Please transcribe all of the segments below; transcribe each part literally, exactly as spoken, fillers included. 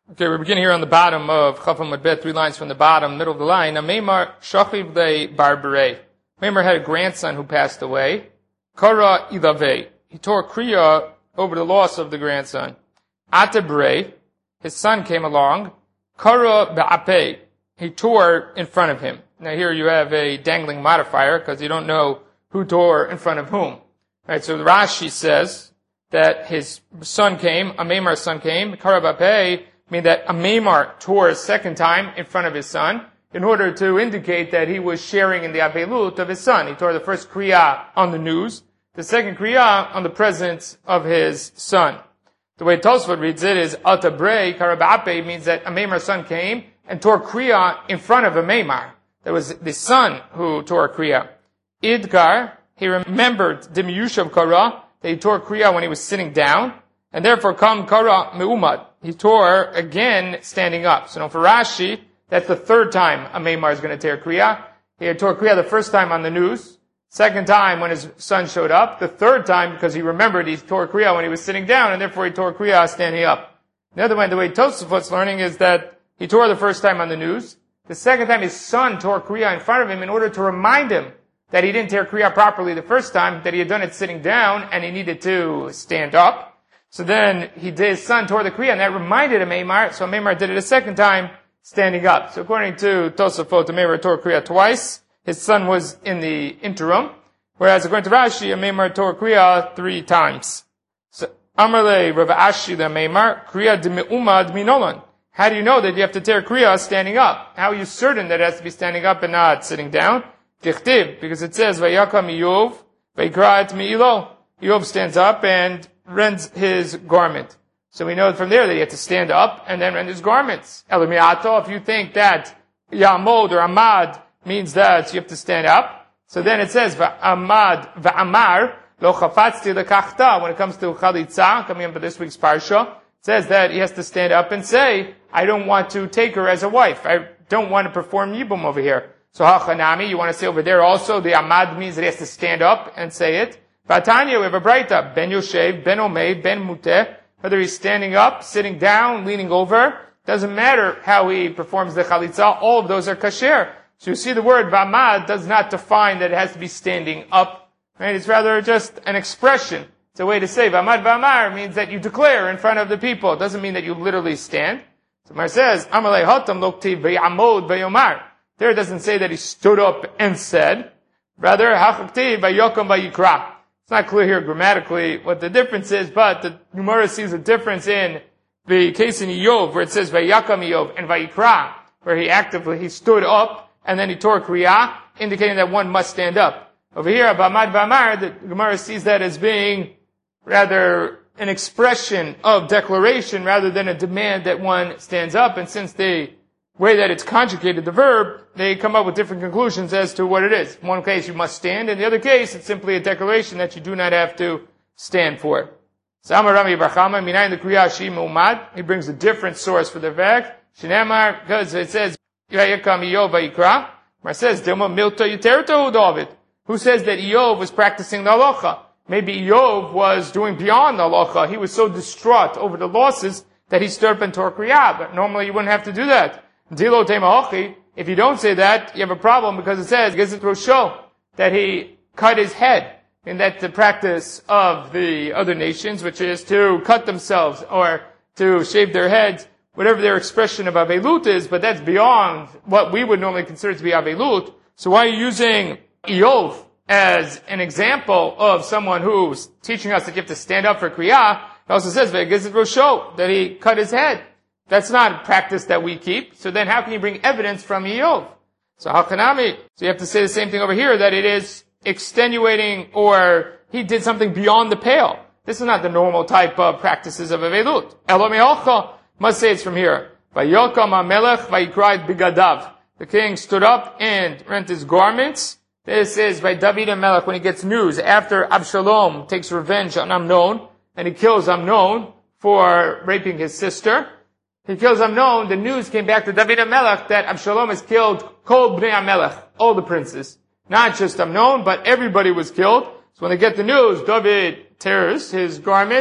Okay, we begin here on the bottom of Chaf Amud Bet, three lines from the bottom, middle of the line. Meimar shachiv le barbarei. Meimar had a grandson who passed away. Kara ilavei. He tore kriya over the loss of the grandson. Atabrei. His son came along. Kara ba'apei. He tore in front of him. Now here you have a dangling modifier because you don't know who tore in front of whom. Right, so Rashi says that his son came, a Meimar's son came, Kara ba'apei, mean that a Meimar tore a second time in front of his son in order to indicate that he was sharing in the Avelut of his son. He tore the first Kriya on the news, the second Kriya on the presence of his son. The way Tosfot reads it is, Atabrei Karaba'ape means that a Meimar's son came and tore Kriya in front of a Meimar. That was the son who tore Kriya. Idkar, he remembered Dimiyushav Kara, that he tore Kriya when he was sitting down, and therefore Kam Kara Me'umad. He tore again standing up. So now for Rashi, that's the third time a Meimar is going to tear Kriya. He had tore Kriya the first time on the news, second time when his son showed up, the third time because he remembered he tore Kriya when he was sitting down, and therefore he tore Kriya standing up. The other way, the way Tosafot's learning is that he tore the first time on the news, the second time his son tore Kriya in front of him in order to remind him that he didn't tear Kriya properly the first time, that he had done it sitting down and he needed to stand up. So then he did, his son tore the Kriya, and that reminded him Meimar, so Meimar did it a second time, standing up. So according to Tosafot, the Meimar tore Kriya twice. His son was in the interim. Whereas according to Rashi, a Meimar tore Kriya three times. So, Amarle Rav Ashi the Meimar, Kriya de Me'umad Minolan. How do you know that you have to tear Kriya standing up? How are you certain that it has to be standing up and not sitting down? Tichtiv, because it says, Vayakam Iyov, Vaykra et Me'ilo. Iyov stands up and rends his garment. So we know from there that he had to stand up and then rend his garments. Elimiato, if you think that Yamod or Amad means that you have to stand up, so then it says, Va'amad, Va'amar, Lo chafatzti lekachta, when it comes to Chalitza, coming up to this week's Parsha, it says that he has to stand up and say, I don't want to take her as a wife. I don't want to perform Yibum over here. So Hachanami, you want to say over there also, the Amad means that he has to stand up and say it. Vatanya, we have a Braita, Ben Yoshev, Ben Omei, Ben Muteh, whether he's standing up, sitting down, leaning over, doesn't matter how he performs the Chalitza, all of those are kasher. So you see the word Vamad does not define that it has to be standing up, right? It's rather just an expression. It's a way to say Vamad Vamar means that you declare in front of the people. It doesn't mean that you literally stand. So Mar says, Amalei Hotam Lokti Vayamod Vayomar. There it doesn't say that he stood up and said. Rather, Hachakti Vayokam Vayikra. It's not clear here grammatically what the difference is, but the Gemara sees a difference in the case in Iyov, where it says Vayakam Iyov, and Vayikra, where he actively, he stood up, and then he tore Kriya, indicating that one must stand up. Over here, Abamad Vamar, the Gemara sees that as being rather an expression of declaration rather than a demand that one stands up, and since the way that it's conjugated, the verb, they come up with different conclusions as to what it is. In one case, you must stand. In the other case, it's simply a declaration that you do not have to stand for. Samarami Barchama, Minayin the Kriya Shi Mu'mad. He brings a different source for the fact. Shinamar, because it says, Yayakam Iyov Vayikra. Mar says, Dilma Milta Yuterto David. Who says that Iyov was practicing the halacha? Maybe Iyov was doing beyond the halacha. He was so distraught over the losses that he stood up and tore Kriya. But normally you wouldn't have to do that. If you don't say that, you have a problem because it says, Gezit Rosho, that he cut his head. And that's the practice of the other nations, which is to cut themselves or to shave their heads, whatever their expression of Avelut is, but that's beyond what we would normally consider to be Avelut. So why are you using Iyov as an example of someone who's teaching us that you have to stand up for Kriya? It also says, Gezit Rosho, that he cut his head. That's not a practice that we keep. So then how can you bring evidence from Iyov? So Hakanami. So you have to say the same thing over here, that it is extenuating or he did something beyond the pale. This is not the normal type of practices of Avelut. Elomeocha must say it's from here. Vayokam HaMelech Vayikra Bigadav. The king stood up and rent his garments. This is by David HaMelech when he gets news after Absalom takes revenge on Amnon and he kills Amnon for raping his sister. He kills Amnon. The news came back to David HaMelech that Absalom has killed Kol Bnei HaMelech, all the princes. Not just Amnon, but everybody was killed. So when they get the news, David tears his garments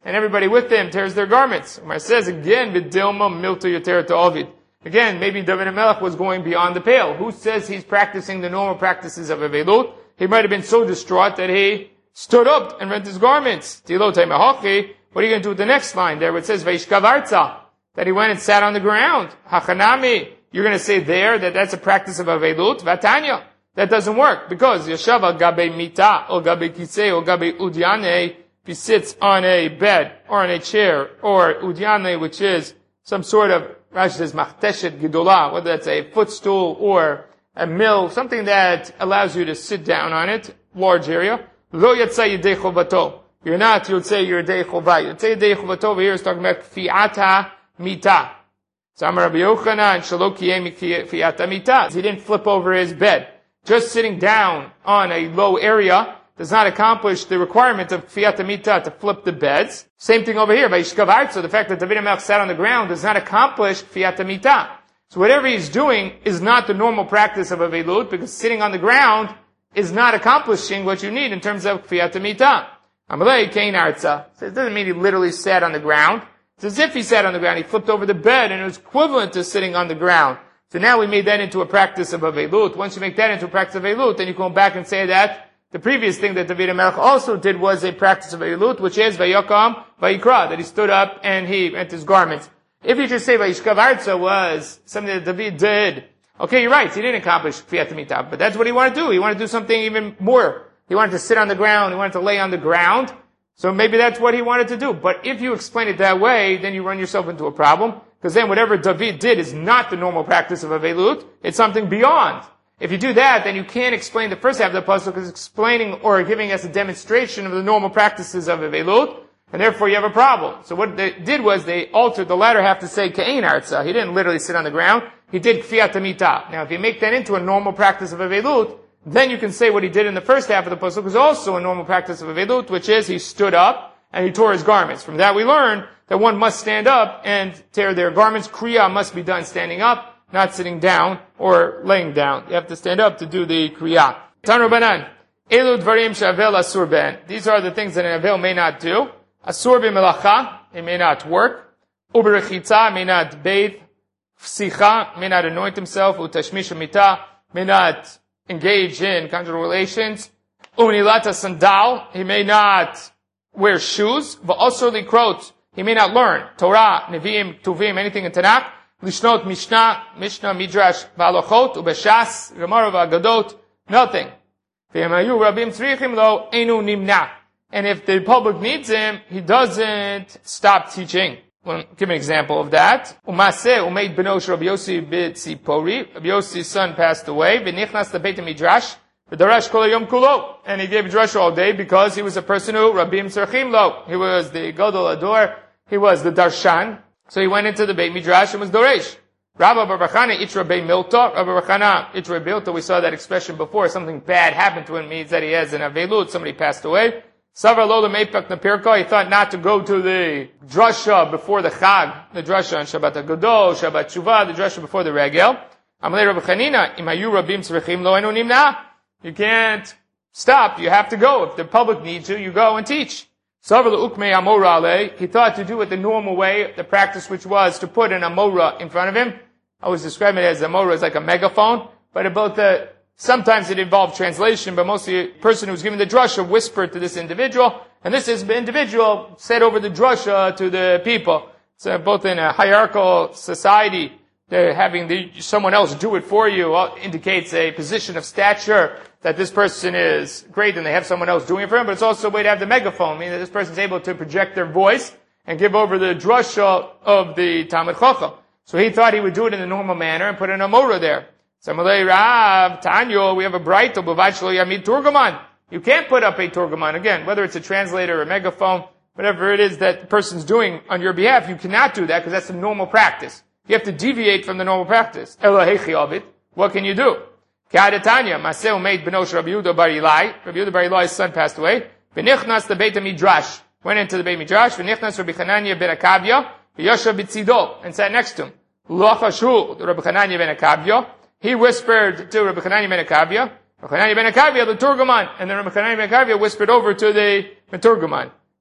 and everybody with them tears their garments. It says again, Vidilma miltu yoter ta'ovid. Again, maybe David HaMelech was going beyond the pale. Who says he's practicing the normal practices of Avelut? He might have been so distraught that he stood up and rent his garments. Tilo teimahochi. What are you going to do with the next line there where it says Vaishkav arza? That he went and sat on the ground. Hachanami. You're going to say there that that's a practice of Avelut. Vatanya. That doesn't work because Yashav al gabe mita or gabe kisei or gabe udyane. If he sits on a bed or on a chair or udyane, which is some sort of, Rashi says machteshet gedolah, whether that's a footstool or a mill, something that allows you to sit down on it, large area. Lo yatsa yedei chovato. You're not, you'd say you're yedei chovah. You'd say yedei chovato over here is talking about fi'ata mita. Samar Rabbi Yochanan shelo kiyem fi'ata mita. He didn't flip over his bed. Just sitting down on a low area does not accomplish the requirement of fi'ata mita to flip the beds. Same thing over here. Vayishkav arza, the fact that David HaMelech sat on the ground does not accomplish fi'ata mita. So whatever he's doing is not the normal practice of Avelut, because sitting on the ground is not accomplishing what you need in terms of Kfiyat Mita. Amalei Kain Arza. So it doesn't mean he literally sat on the ground. It's as if he sat on the ground. He flipped over the bed and it was equivalent to sitting on the ground. So now we made that into a practice of Avelut. Once you make that into a practice of Avelut, then you go back and say that the previous thing that David HaMelech also did was a practice of Avelut, which is Vayakam Vayikra, that he stood up and he rent his garments. If you just say Vayishkav arza was something that David did, okay, you're right, he didn't accomplish Kfiyat Mita, but that's what he wanted to do. He wanted to do something even more. He wanted to sit on the ground, he wanted to lay on the ground, so maybe that's what he wanted to do. But if you explain it that way, then you run yourself into a problem, because then whatever David did is not the normal practice of Avelut, it's something beyond. If you do that, then you can't explain the first half of the puzzle, because it's explaining or giving us a demonstration of the normal practices of Avelut, and therefore you have a problem. So what they did was they altered the latter half to say Ka'in Arza. He didn't literally sit on the ground. He did Kfiyat Mita. Now if you make that into a normal practice of Avelut, then you can say what he did in the first half of the pasuk is also a normal practice of Avelut, which is he stood up and he tore his garments. From that we learn that one must stand up and tear their garments. Kriya must be done standing up, not sitting down or laying down. You have to stand up to do the Kriya. Tan Rabbanan. Elu dvarim she'avel asur ben. These are the things that an avel may not do. Asur b'melacha, he may not work. Uberechitza, may not bathe. Fsicha, may not anoint himself. Utashmish mita, may not engage in conjugal relations. Unilata sandal, he may not wear shoes. V'osur likrot, he may not learn. Torah, Nevi'im, Tuvim, anything in Tanakh. Lishnot Mishnah, Mishnah, Midrash, V'alochot, Ubeshas, Gemara, V'agadot, nothing. V'yamayu rabim tzrichim lo, enu nimna. And if the public needs him, he doesn't stop teaching. Well, give an example of that. Umaseh umeid benosh Rabbi Yossi b'tzipori. Rabbi Yossi's son passed away. V'nichnas lebeit midrash. V'darash kol hayom kulo. And he gave midrash all day because he was a person who Rabim tzarchim lo. He was the Gadol Ador. He was the darshan. So he went into the Beit Midrash and was doresh. Rabbi Bar Bachana itra Beit Milta. Rabbi Bar Bachana itra Milta. We saw that expression before. Something bad happened to him means that he has an avelut. Somebody passed away. Savar Lola Meipak Napirka, he thought not to go to the drasha before the Chag, the drasha on Shabbat HaGadol, Shabbat Shuvah, the drasha before the Regel. Amalei Rabbi Chanina, Imayu Rabim Tzrechim Lo Enu Nimna. You can't stop, you have to go. If the public needs you, you go and teach. Savar L'ukmei Amora Ale, he thought to do it the normal way, the practice which was to put an Amora in front of him. I always describe it as Amora as like a megaphone, but about the sometimes it involved translation, but mostly a person who was given the drasha whispered to this individual, and this is the individual said over the drasha to the people. So both in a hierarchical society, having the, someone else do it for you indicates a position of stature that this person is great and they have someone else doing it for him, but it's also a way to have the megaphone, meaning that this person is able to project their voice and give over the drasha of the Talmud Chacham. So he thought he would do it in the normal manner and put an amora there. Samalei Rav, Tanyo, we have a bright Bavachlo Yamid Turgaman. You can't put up a Turgaman. Again, whether it's a translator or a megaphone, whatever it is that the person's doing on your behalf, you cannot do that because that's the normal practice. You have to deviate from the normal practice. Elohechi of it. What can you do? Ka'adatanya, Maseu made Benosh Rabbi Yehuda Bar Ilai. Rabbi Yehuda Bar Ilai's son passed away. V'nichnas the Beit Midrash. Went into the Beit Midrash. V'nichnas Rabbi Chananya ben Akavya. V'yosha b'tzido. And sat next to him. Lochashu, Rabbi Chananya ben Akavya. He whispered to Rabbi Chananya ben Akavya, Rabbi Chananya ben Akavya, the Turgaman, and then Rabbi Chananya ben Akavya whispered over to the Turgaman.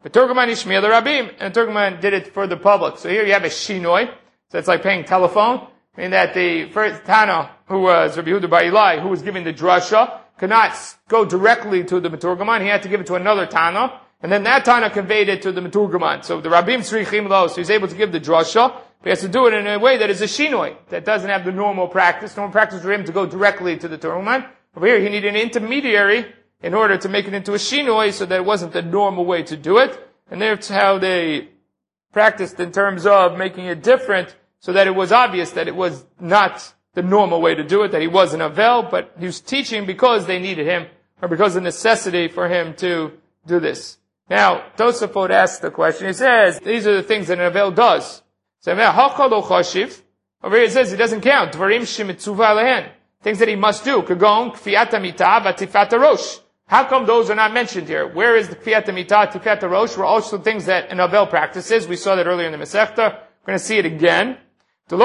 V'turguman ishmiel rabim, and Turguman did it for the public. So here you have a shinoi, so it's like paying telephone, meaning that the first Tana, who was Rabbi Yehuda bar Ilai, who was giving the drasha, could not go directly to the Meturgaman. He had to give it to another Tana, and then that Tana conveyed it to the Meturgaman. So the Rabim Tzrichim Lo, so he's able to give the drasha, but he has to do it in a way that is a shinoi, that doesn't have the normal practice. Normal practice for him to go directly to the Turguman. Over here, he needed an intermediary in order to make it into a shinoi, so that it wasn't the normal way to do it. And that's how they practiced in terms of making it different, so that it was obvious that it was not the normal way to do it, that he wasn't a Avel, but he was teaching because they needed him, or because of necessity for him to do this. Now, Tosafot asks the question, he says, these are the things that an Avel does. So, over here it says it doesn't count. Things that he must do. Kagon, kfiyat hamita, v'tifat harosh. How come those are not mentioned here? Where is the kfiyat hamita, tifat harosh? Were also things that an Avel practices. We saw that earlier in the Masechta. We're going to see it again. Here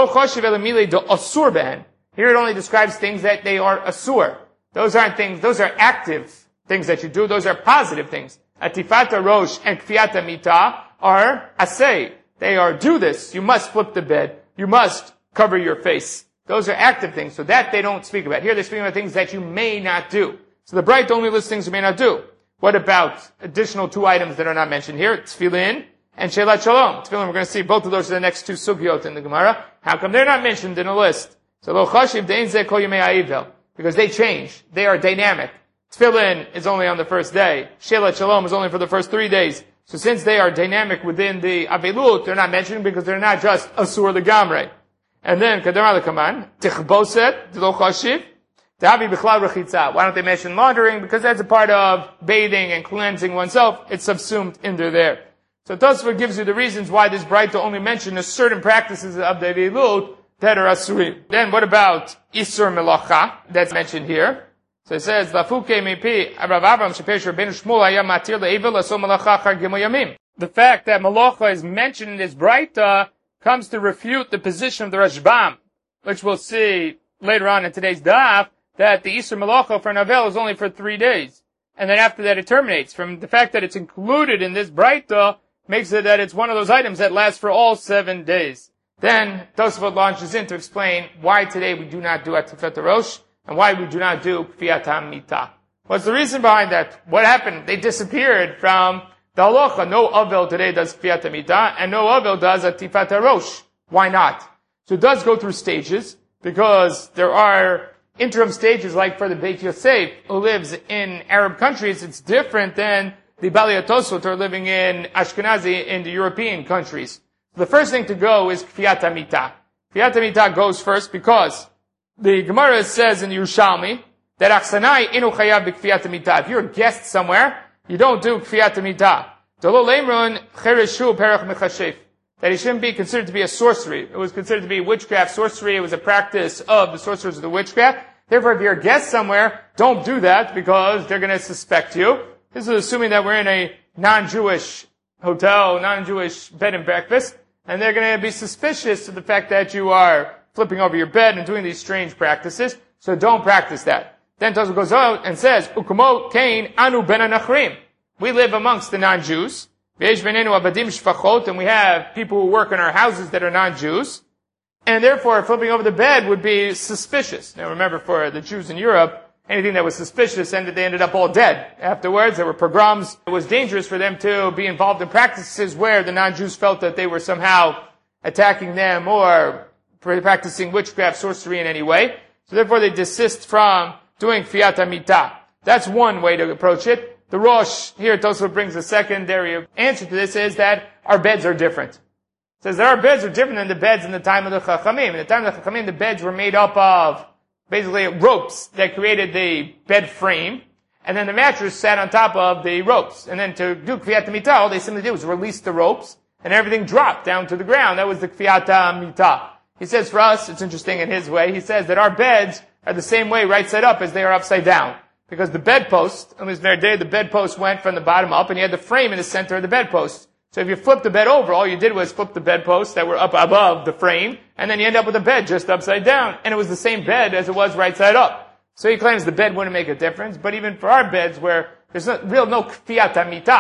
it only describes things that they are asur. Those aren't things, those are active things that you do. Those are positive things. Atifat harosh and kfiyat hamita are asay. They are do this. You must flip the bed. You must cover your face. Those are active things. So that they don't speak about. Here they're speaking about things that you may not do. So the Bright only lists things you may not do. What about additional two items that are not mentioned here? Tefillin and Shelat Shalom. Tefillin, we're going to see both of those are the next two sugyot in the Gemara. How come they're not mentioned in a list? So lo chashiv dein zeh kol yemei ha'ivil. Because they change. They are dynamic. Tefillin is only on the first day. Shelat Shalom is only for the first three days. So since they are dynamic within the Avelut, they're not mentioned because they're not just Asur Legamre. And then, Kadar Alakaman, Tichboset, Lo Chashiv, Tahavi Bichlal Rechitza. Why don't they mention laundering? Because that's a part of bathing and cleansing oneself. It's subsumed into there. So Tosfot gives you the reasons why this Braita only mentions certain practices of the Avelut that are Asurim. Then what about Isur Melacha? That's mentioned here. So it says, Lafuke mipi Rav Avram shepesh Rabbeinu Shmuel hayam matir le'evil laso malacha achar gimel yamim. The fact that malacha is mentioned in this Braita comes to refute the position of the Rashbam, which we'll see later on in today's daf, that the Isur malacha for an Avel is only for three days. And then after that it terminates. From the fact that it's included in this Braita makes it that it's one of those items that lasts for all seven days. Then Tosafot launches in to explain why today we do not do Atifat HaRosh, and why we do not do Kfiyat HaMita. What's the reason behind that? What happened? They disappeared from the halacha. No Avel today does Kfiyat HaMita, and no Avel does Atifat HaRosh. Why not? So it does go through stages, because there are interim stages, like for the Beit Yosef, who lives in Arab countries, it's different than the Bali Atosot, who are living in Ashkenazi, in the European countries. So the first thing to go is Kfiyat HaMita. Kfiyat HaMita goes first because the Gemara says in Yerushalmi that Achsanai inu chayav b'kfiyat hamita. If you're a guest somewhere, you don't do kfiyat hamita. Delo leimrun chereshu perach mechashef. That he shouldn't be considered to be a sorcery. It was considered to be witchcraft, sorcery. It was a practice of the sorcerers of the witchcraft. Therefore, if you're a guest somewhere, don't do that because they're going to suspect you. This is assuming that we're in a non-Jewish hotel, non-Jewish bed and breakfast, and they're going to be suspicious of the fact that you are flipping over your bed and doing these strange practices, so don't practice that. Then Tosfot goes out and says, Ukumot kain anu ben anachrim. We live amongst the non-Jews. V'yesh benenu abadim shfachot, and we have people who work in our houses that are non-Jews. And therefore, flipping over the bed would be suspicious. Now remember, for the Jews in Europe, anything that was suspicious ended, they ended up all dead. Afterwards, there were pogroms. It was dangerous for them to be involved in practices where the non-Jews felt that they were somehow attacking them or practicing witchcraft, sorcery in any way. So therefore they desist from doing Kfiyat HaMita. That's one way to approach it. The Rosh, here Tosfot brings a secondary answer to this, is that our beds are different. It says that our beds are different than the beds in the time of the Chachamim. In the time of the Chachamim, the beds were made up of basically ropes that created the bed frame, and then the mattress sat on top of the ropes. And then to do Kfiyat HaMita, all they simply did was release the ropes, and everything dropped down to the ground. That was the Kfiyat HaMita. He says for us, it's interesting in his way, he says that our beds are the same way right side up as they are upside down. Because the bedpost, at least in their day, the bedpost went from the bottom up and you had the frame in the center of the bedpost. So if you flipped the bed over, all you did was flip the bedposts that were up above the frame, and then you end up with a bed just upside down. And it was the same bed as it was right side up. So he claims the bed wouldn't make a difference, but even for our beds where there's no, real no Kfiyat HaMita,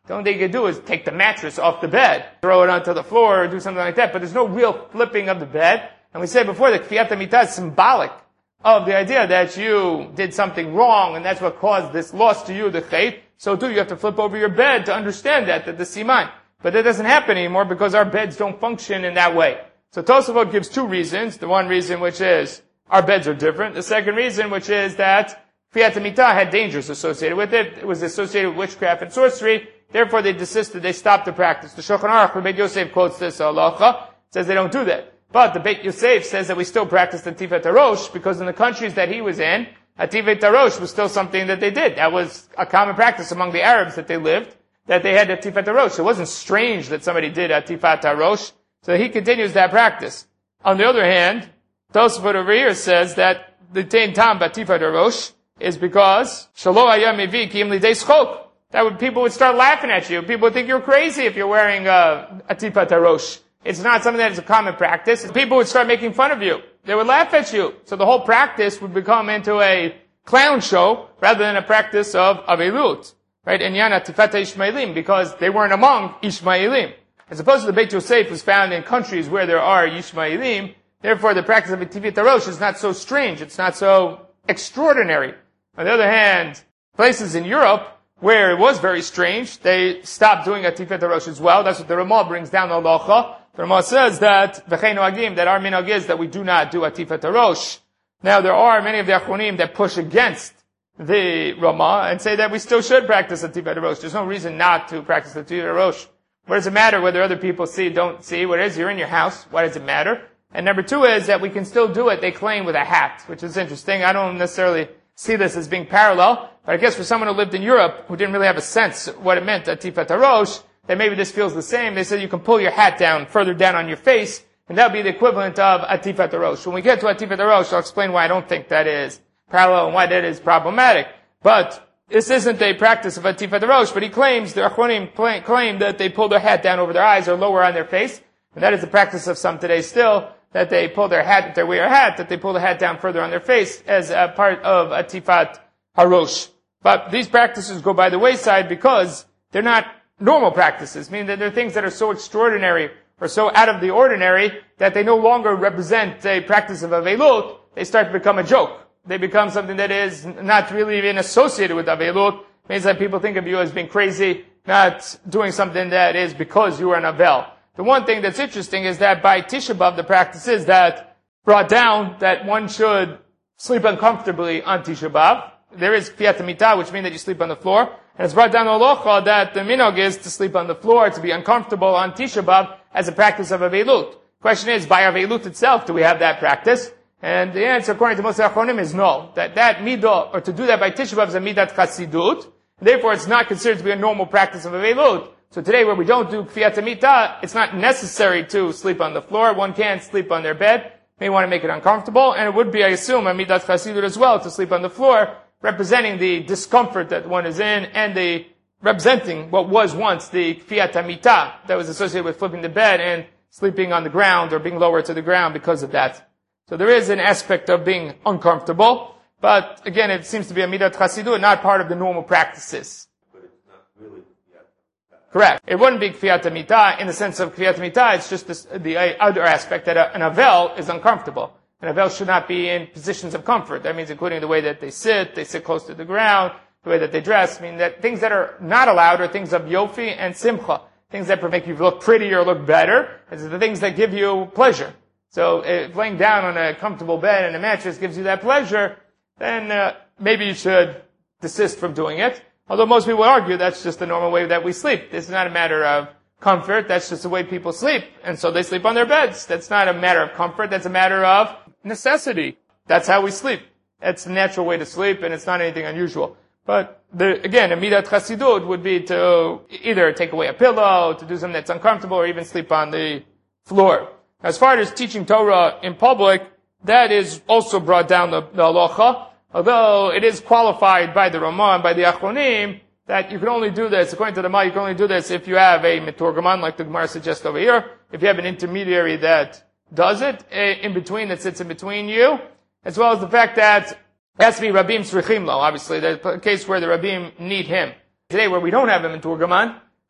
The only thing you can do is take the mattress off the bed, throw it onto the floor, or do something like that. But there's no real flipping of the bed. And we said before that Kfiyat HaMitah is symbolic of the idea that you did something wrong, and that's what caused this loss to you, the chait. So too, you have to flip over your bed to understand that, that the siman. But that doesn't happen anymore because our beds don't function in that way. So Tosafot gives two reasons. The one reason which is our beds are different. The second reason which is that Kfiyat HaMitah had dangers associated with it. It was associated with witchcraft and sorcery. Therefore, they desisted, they stopped the practice. The Shulchan Aruch, the Beit Yosef quotes this halacha, says they don't do that. But the Beit Yosef says that we still practice the Atifat HaRosh, because in the countries that he was in, Atifat HaRosh was still something that they did. That was a common practice among the Arabs that they lived, that they had Atifat HaRosh. It wasn't strange that somebody did Atifat HaRosh, so he continues that practice. On the other hand, Tosafot over here says that the Tein Tam B'Atifat HaRosh is because Shalo Haya Mevi Ki Im Lidei Schok. That would, people would start laughing at you. People would think you're crazy if you're wearing a, a Atifat HaRosh. It's not something that is a common practice. People would start making fun of you. They would laugh at you. So the whole practice would become into a clown show rather than a practice of Avelut. Right? And Yana Tifat Ishmaelim, because they weren't among Ishmaelim. As opposed to the Beit Yosef was found in countries where there are Ishmaelim, therefore the practice of Atifat HaRosh is not so strange. It's not so extraordinary. On the other hand, places in Europe, where it was very strange, they stopped doing Atifat HaRosh as well. That's what the Ramah brings down the halacha. The Ramah says that, V'cheinu agim, that our minhag is that we do not do Atifat HaRosh. Now there are many of the Achronim that push against the Ramah and say that we still should practice Atifat HaRosh. There's no reason not to practice Atifat HaRosh. What does it matter whether other people see, don't see? What is, you're in your house. Why does it matter? And number two is that we can still do it, they claim, with a hat, which is interesting. I don't necessarily see this as being parallel, but I guess for someone who lived in Europe who didn't really have a sense what it meant, Atifat HaRosh, that maybe this feels the same. They said you can pull your hat down, further down on your face, and that would be the equivalent of Atifat HaRosh. When we get to Atifat HaRosh, I'll explain why I don't think that is parallel and why that is problematic. But this isn't a practice of Atifat HaRosh, but he claims, the Achronim claim that they pull their hat down over their eyes or lower on their face, and that is the practice of some today still, that they pull their hat, if they wear a hat, that they pull the hat down further on their face as a part of Atifat HaRosh. But these practices go by the wayside because they're not normal practices, meaning that they're things that are so extraordinary or so out of the ordinary that they no longer represent a practice of Avelut. They start to become a joke. They become something that is not really even associated with Avelut. It means that people think of you as being crazy, not doing something that is because you are an Avel. The one thing that's interesting is that by Tisha B'Av, the practice is that brought down that one should sleep uncomfortably on Tisha B'Av. There is Kfiyat HaMitah, which means that you sleep on the floor. And it's brought down the halacha that the minhag is to sleep on the floor, to be uncomfortable on Tisha B'Av as a practice of Avelut. Question is, by Avelut itself, do we have that practice? And the answer, according to most Achronim, is no. That that midah, or to do that by Tisha B'Av, is a midat chasidut. Therefore, it's not considered to be a normal practice of Avelut. So today, where we don't do Kfiyat HaMitah, it's not necessary to sleep on the floor. One can sleep on their bed. May want to make it uncomfortable. And it would be, I assume, a midat chasidut as well, to sleep on the floor, representing the discomfort that one is in, and the representing what was once the Kfiyat HaMitah that was associated with flipping the bed and sleeping on the ground or being lower to the ground because of that. So there is an aspect of being uncomfortable, but again, it seems to be a midat chasidut, not part of the normal practices. But it's not really Kfiyat HaMitah. Correct. It wouldn't be Kfiyat HaMitah in the sense of Kfiyat HaMitah. It's just this, the other aspect that a, an Avel is uncomfortable. An Avel should not be in positions of comfort. That means including the way that they sit, they sit close to the ground, the way that they dress. I mean that things that are not allowed are things of yofi and simcha. Things that make you look pretty or look better. These are the things that give you pleasure. So if laying down on a comfortable bed and a mattress gives you that pleasure, then uh, maybe you should desist from doing it. Although most people argue that's just the normal way that we sleep. This is not a matter of comfort. That's just the way people sleep. And so they sleep on their beds. That's not a matter of comfort. That's a matter of necessity. That's how we sleep. It's a natural way to sleep, and it's not anything unusual. But the, again, a midat chasidut would be to either take away a pillow, to do something that's uncomfortable, or even sleep on the floor. As far as teaching Torah in public, that is also brought down the, the halacha, although it is qualified by the Ramah and by the Achronim that you can only do this, according to the Ma, you can only do this if you have a meturgaman, like the Gemara suggests over here, if you have an intermediary that does it, in between, that sits in between you, as well as the fact that it has to be Rabim Srichim Lo, obviously, there's a case where the Rabim need him. Today, where we don't have a meturgaman,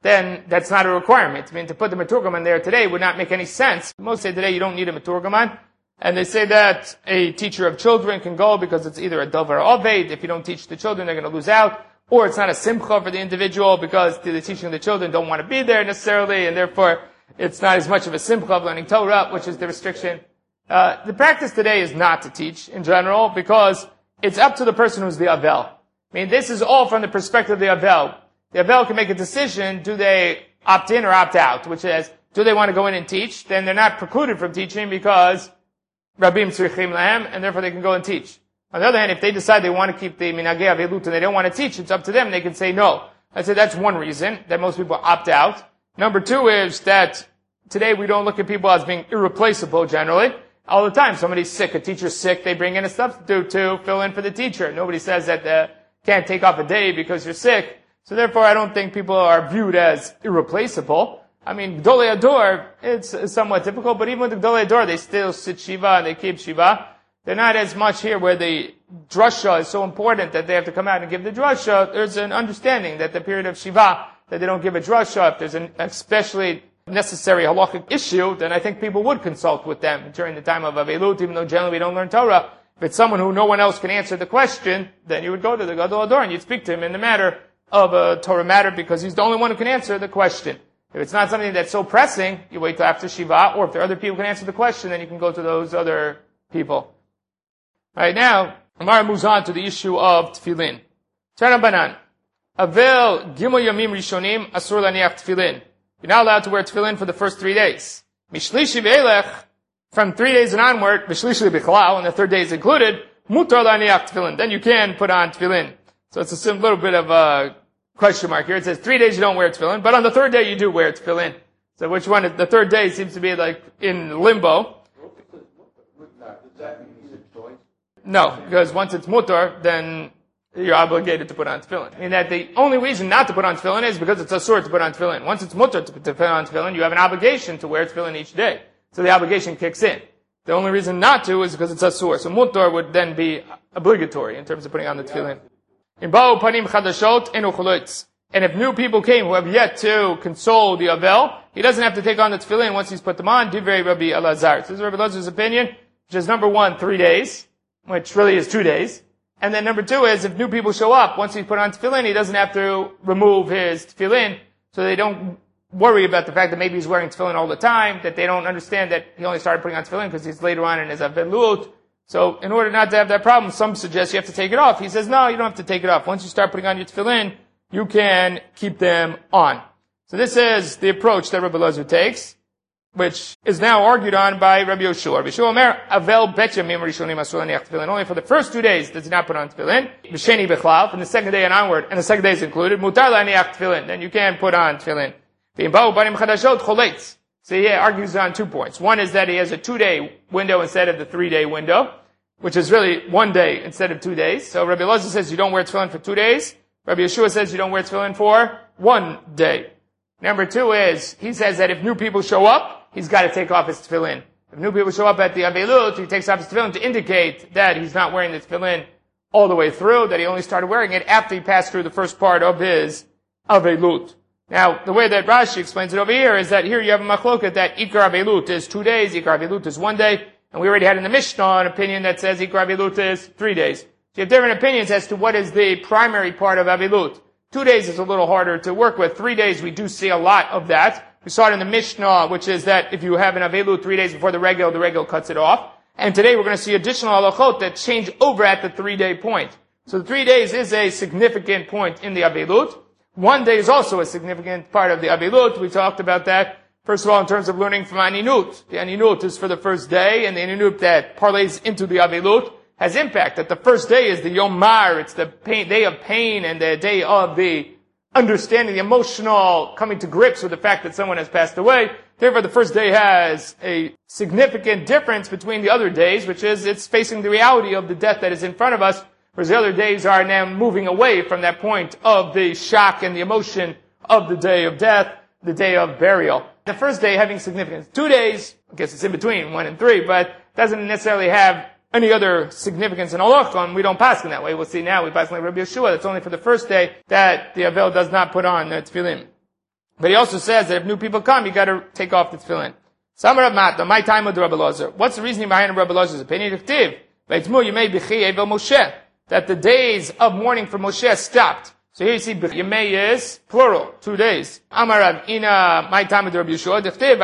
then that's not a requirement. I mean, to put the Meturgaman there today would not make any sense. Most say today you don't need a Meturgaman. And they say that a teacher of children can go because it's either a Dover or Oved. If you don't teach the children, they're going to lose out. Or it's not a Simcha for the individual because the teaching of the children don't want to be there necessarily, and therefore it's not as much of a Simcha of learning Torah, which is the restriction. Uh, the practice today is not to teach in general because it's up to the person who's the Avel. I mean, this is all from the perspective of the Avel. The Avel can make a decision, do they opt in or opt out, which is, do they want to go in and teach? Then they're not precluded from teaching because Rabim Tzrichim Lahem, and therefore they can go and teach. On the other hand, if they decide they want to keep the Minagei Avelut and they don't want to teach, it's up to them, they can say no. I say that's one reason that most people opt out. Number two is that today we don't look at people as being irreplaceable generally. All the time, somebody's sick, a teacher's sick, they bring in a substitute to fill in for the teacher. Nobody says that uh, can't take off a day because you're sick. So therefore, I don't think people are viewed as irreplaceable. I mean, Gdolei Ador, it's somewhat typical, but even with the Gdolei Ador, they still sit Shiva and they keep Shiva. They're not as much here where the drasha is so important that they have to come out and give the drasha. There's an understanding that the period of Shiva, that they don't give a drasha. If there's an especially necessary halachic issue, then I think people would consult with them during the time of Avelut, even though generally we don't learn Torah. If it's someone who no one else can answer the question, then you would go to the Gadol Ador and you'd speak to him in the matter of a Torah matter because he's the only one who can answer the question. If it's not something that's so pressing, you wait till after Shiva, or if there are other people who can answer the question, then you can go to those other people. Alright, now, Amar moves on to the issue of tefillin. Tana Banan. Avel gimel yamim rishonim asur laniach tefillin. You're not allowed to wear tefillin for the first three days. Mishlishi ve'elech, from three days and onward, mishlishi bichlal, and the third day is included, mutar laniach tefillin. Then you can put on tefillin. So it's a little bit of a question mark here. It says three days you don't wear tefillin, but on the third day you do wear tefillin. So which one? The third day seems to be like in limbo. No, because once it's mutar, then you're obligated to put on tefillin. I mean that the only reason not to put on tefillin is because it's asur to put on tefillin. Once it's mutar to, to put on tefillin, you have an obligation to wear tefillin each day. So the obligation kicks in. The only reason not to is because it's asur. So mutar would then be obligatory in terms of putting on the tefillin. In Ba'u Panim Chadashot Enu Chulutz. And if new people came who have yet to console the Avel, he doesn't have to take on the tefillin once he's put them on. Divrei Rabbi Elazar. This is Rabbi Elazar's opinion, which is number one, three days, which really is two days. And then number two is if new people show up, once he's put on tefillin, he doesn't have to remove his tefillin, so they don't worry about the fact that maybe he's wearing tefillin all the time, that they don't understand that he only started putting on tefillin because he's later on in his Avelut. So in order not to have that problem, some suggest you have to take it off. He says, no, you don't have to take it off. Once you start putting on your tefillin, you can keep them on. So this is the approach that Rabbi Elazar takes, which is now argued on by Rabbi Yoshua. Rabbi Yoshua Omer, Avel bet yamim rishonim asur laniach tefillin. Only for the first two days does he not put on tefillin. B'sheni bechlal, from the second day and onward, and the second day is included, mutar laniach tefillin. Then you can put on tefillin. V'im ba'u banim chadashot choletz. So he argues on two points. One is that he has a two-day window instead of the three-day window, which is really one day instead of two days. So Rabbi Elazar says you don't wear tefillin for two days. Rabbi Yeshua says you don't wear tefillin for one day. Number two is, he says that if new people show up, he's got to take off his tefillin. If new people show up at the Avelut, he takes off his tefillin to indicate that he's not wearing the tefillin all the way through, that he only started wearing it after he passed through the first part of his Avelut. Now, the way that Rashi explains it over here is that here you have a machloket that Ikar Avelut is two days, Ikar Avelut is one day, and we already had in the Mishnah an opinion that says Ikar Avelut is three days. So you have different opinions as to what is the primary part of Avelut. Two days is a little harder to work with. Three days we do see a lot of that. We saw it in the Mishnah, which is that if you have an Avelut three days before the regel, the regel cuts it off. And today we're going to see additional halachot that change over at the three day point. So the three days is a significant point in the Avelut. One day is also a significant part of the Avelut. We talked about that. First of all, in terms of learning from Aninut. The Aninut is for the first day, and the Aninut that parlays into the Avelut has impact. That the first day is the Yom Mar, it's the pain, day of pain, and the day of the understanding, the emotional coming to grips with the fact that someone has passed away. Therefore, the first day has a significant difference between the other days, which is it's facing the reality of the death that is in front of us, whereas the other days are now moving away from that point of the shock and the emotion of the day of death, the day of burial. The first day having significance. Two days, I guess it's in between one and three, but doesn't necessarily have any other significance in halachah. We don't pass in that way. We'll see now. We pass like Rabbi Yeshua. That's only for the first day that the Avel does not put on the tefillin. But he also says that if new people come, you got to take off the tefillin. Samar Rav Mata, my time with Rabbi Elazar. What's the reasoning behind Rabbi Elazar's opinion? That the days of mourning for Moshe stopped. So here you see, Yemei is plural, two days. Amar Rav Ina, my time with Rabbi Yeshua,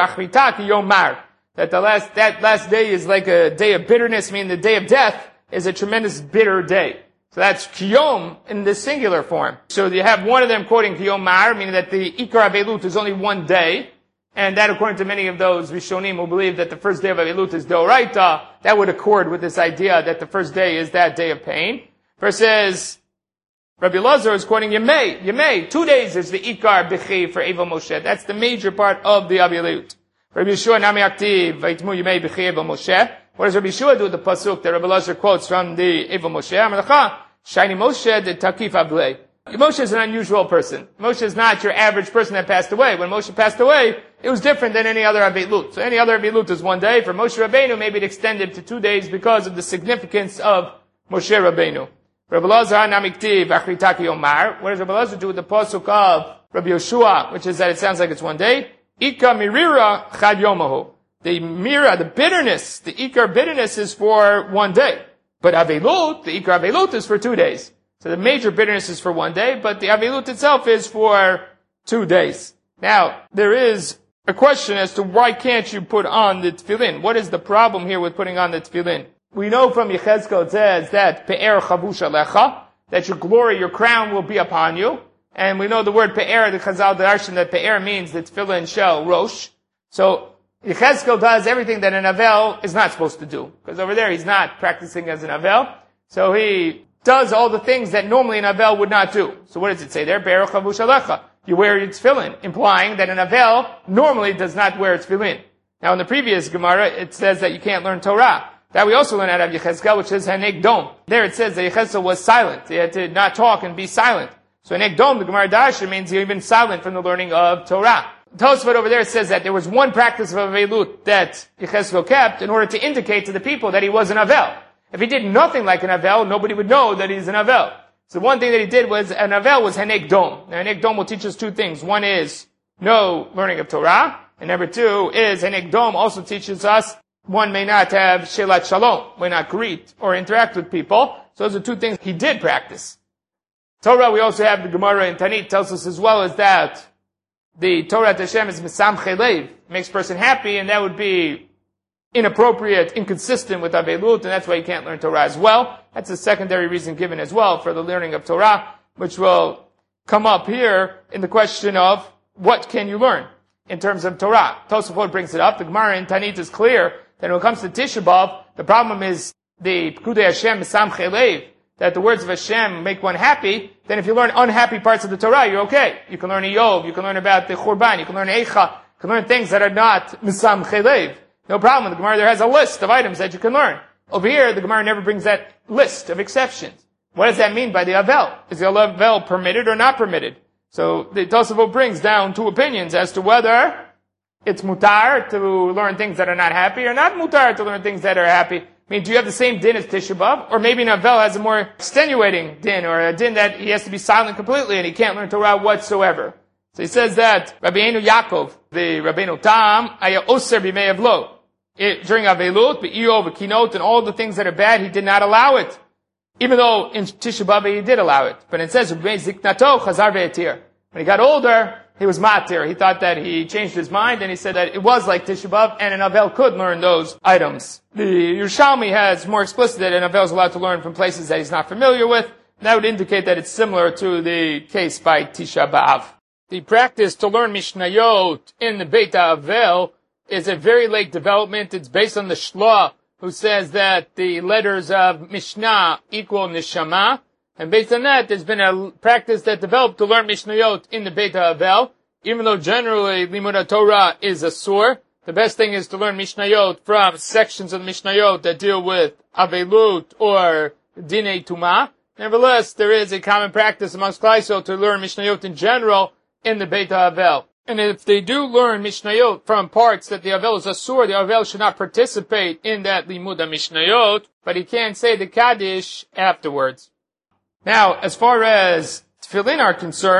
that the last, that last day is like a day of bitterness, meaning the day of death is a tremendous bitter day. So that's Kiyom in the singular form. So you have one of them quoting Kiyom Mar, meaning that the Ikar Avelut is only one day. And that, according to many of those Rishonim who believe that the first day of Avelut is Doraita, that would accord with this idea that the first day is that day of pain. Versus Rabbi Elazar is quoting Yemei. Yemei, two days is the Ikar Bechi for Evel Moshe. That's the major part of the Avelut. Rabbi Yeshua Nami Aktiv, Vaitmu Yemei Bechi Evel Moshe. What does Rabbi Yeshua do with the pasuk that Rabbi Elazar quotes from the Evel Moshe? Amalacha, Shiny Moshe de Takif Ablei. Moshe is an unusual person. Moshe is not your average person that passed away. When Moshe passed away, it was different than any other Avelut. So any other Avelut is one day. For Moshe Rabbeinu, maybe it extended to two days because of the significance of Moshe Rabbeinu. Rabbi Elazar Namiktiv Achritaki Omar. What does Rabbi Elazar do with the pasuk of Rabbi Yeshua, which is that it sounds like it's one day? Ika mirira chad yomahu. The mira, the bitterness, the ikar bitterness is for one day. But Avelut, the ikar Avelut is for two days. So the major bitterness is for one day, but the Avelut itself is for two days. Now, there is a question as to why can't you put on the tefillin? What is the problem here with putting on the tefillin? We know from Yechezkel it says that Pe'er chavush alecha, that your glory, your crown will be upon you. And we know the word Pe'er, the Chazal Darshan, that Pe'er means the tefillin shell, rosh. So Yechezkel does everything that an Avel is not supposed to do. Because over there he's not practicing as an Avel. So he does all the things that normally an Avel would not do. So what does it say there? Pe'er chavush alecha. You wear your tefillin, implying that an Avel normally does not wear tefillin. Now in the previous Gemara, it says that you can't learn Torah. That we also learn out of Yechezkel, which is Haneg Dom. There it says that Yechezkel was silent. He had to not talk and be silent. So Haneg Dom, the Gemara Dasha, means you're even silent from the learning of Torah. Tosfot over there says that there was one practice of Avelut that Yechezkel kept in order to indicate to the people that he was an Avel. If he did nothing like an Avel, nobody would know that he's an Avel. So one thing that he did was, an Avel was Haneg Dom. Now Haneg Dom will teach us two things. One is no learning of Torah, and number two is Haneg Dom also teaches us one may not have Shelat Shalom, may not greet or interact with people. So those are two things he did practice. Torah, we also have the Gemara in Tanit tells us as well as that the Torah Hashem is Mesamche Lev, makes a person happy, and that would be inappropriate, inconsistent with Avelut, and that's why you can't learn Torah as well. That's a secondary reason given as well for the learning of Torah, which will come up here in the question of what can you learn in terms of Torah. Tosafot brings it up. The Gemara in Tanit is clear that when it comes to Tisha B'Av, the problem is the Pekudei Hashem Mesamche Lev, that the words of Hashem make one happy. Then if you learn unhappy parts of the Torah, you're okay. You can learn Iyov, you can learn about the Churban, you can learn Eicha, you can learn things that are not Mesamche Lev. No problem. The Gemara there has a list of items that you can learn. Over here, the Gemara never brings that list of exceptions. What does that mean by the Avel? Is the Avel permitted or not permitted? So the Tosafot brings down two opinions as to whether it's mutar to learn things that are not happy or not mutar to learn things that are happy. I mean, do you have the same din as Tisha B'Av? Or maybe an Avel has a more extenuating din, or a din that he has to be silent completely and he can't learn Torah whatsoever. So he says that Rabbeinu Yaakov, the Rabbeinu Tam, aya oser b'mei avlo. During Avelut, Be'iyov, Kinot, and all the things that are bad, he did not allow it. Even though in Tisha B'Av he did allow it. But it says, Ziknato chazar ve'etir. When he got older, he was matir. He thought that he changed his mind, and he said that it was like Tisha B'Av, and an Avel could learn those items. The Yerushalmi has more explicit that an Avel is allowed to learn from places that he's not familiar with. And that would indicate that it's similar to the case by Tisha B'Av. The practice to learn Mishnayot in the Beit Avel is a very late development. It's based on the Shloah, who says that the letters of Mishnah equal Neshama. And based on that, there's been a practice that developed to learn Mishnayot in the Beit Avel. Even though generally Limud Torah is asur, the best thing is to learn Mishnayot from sections of Mishnayot that deal with Avelut or Dinei Tumah. Nevertheless, there is a common practice amongst Klal Yisrael to learn Mishnayot in general in the Beit Avel. And if they do learn Mishnayot from parts that the Avel is asur, the Avel should not participate in that Limud Mishnayot, but he can say the Kaddish afterwards. Now, as far as tefillin are concerned,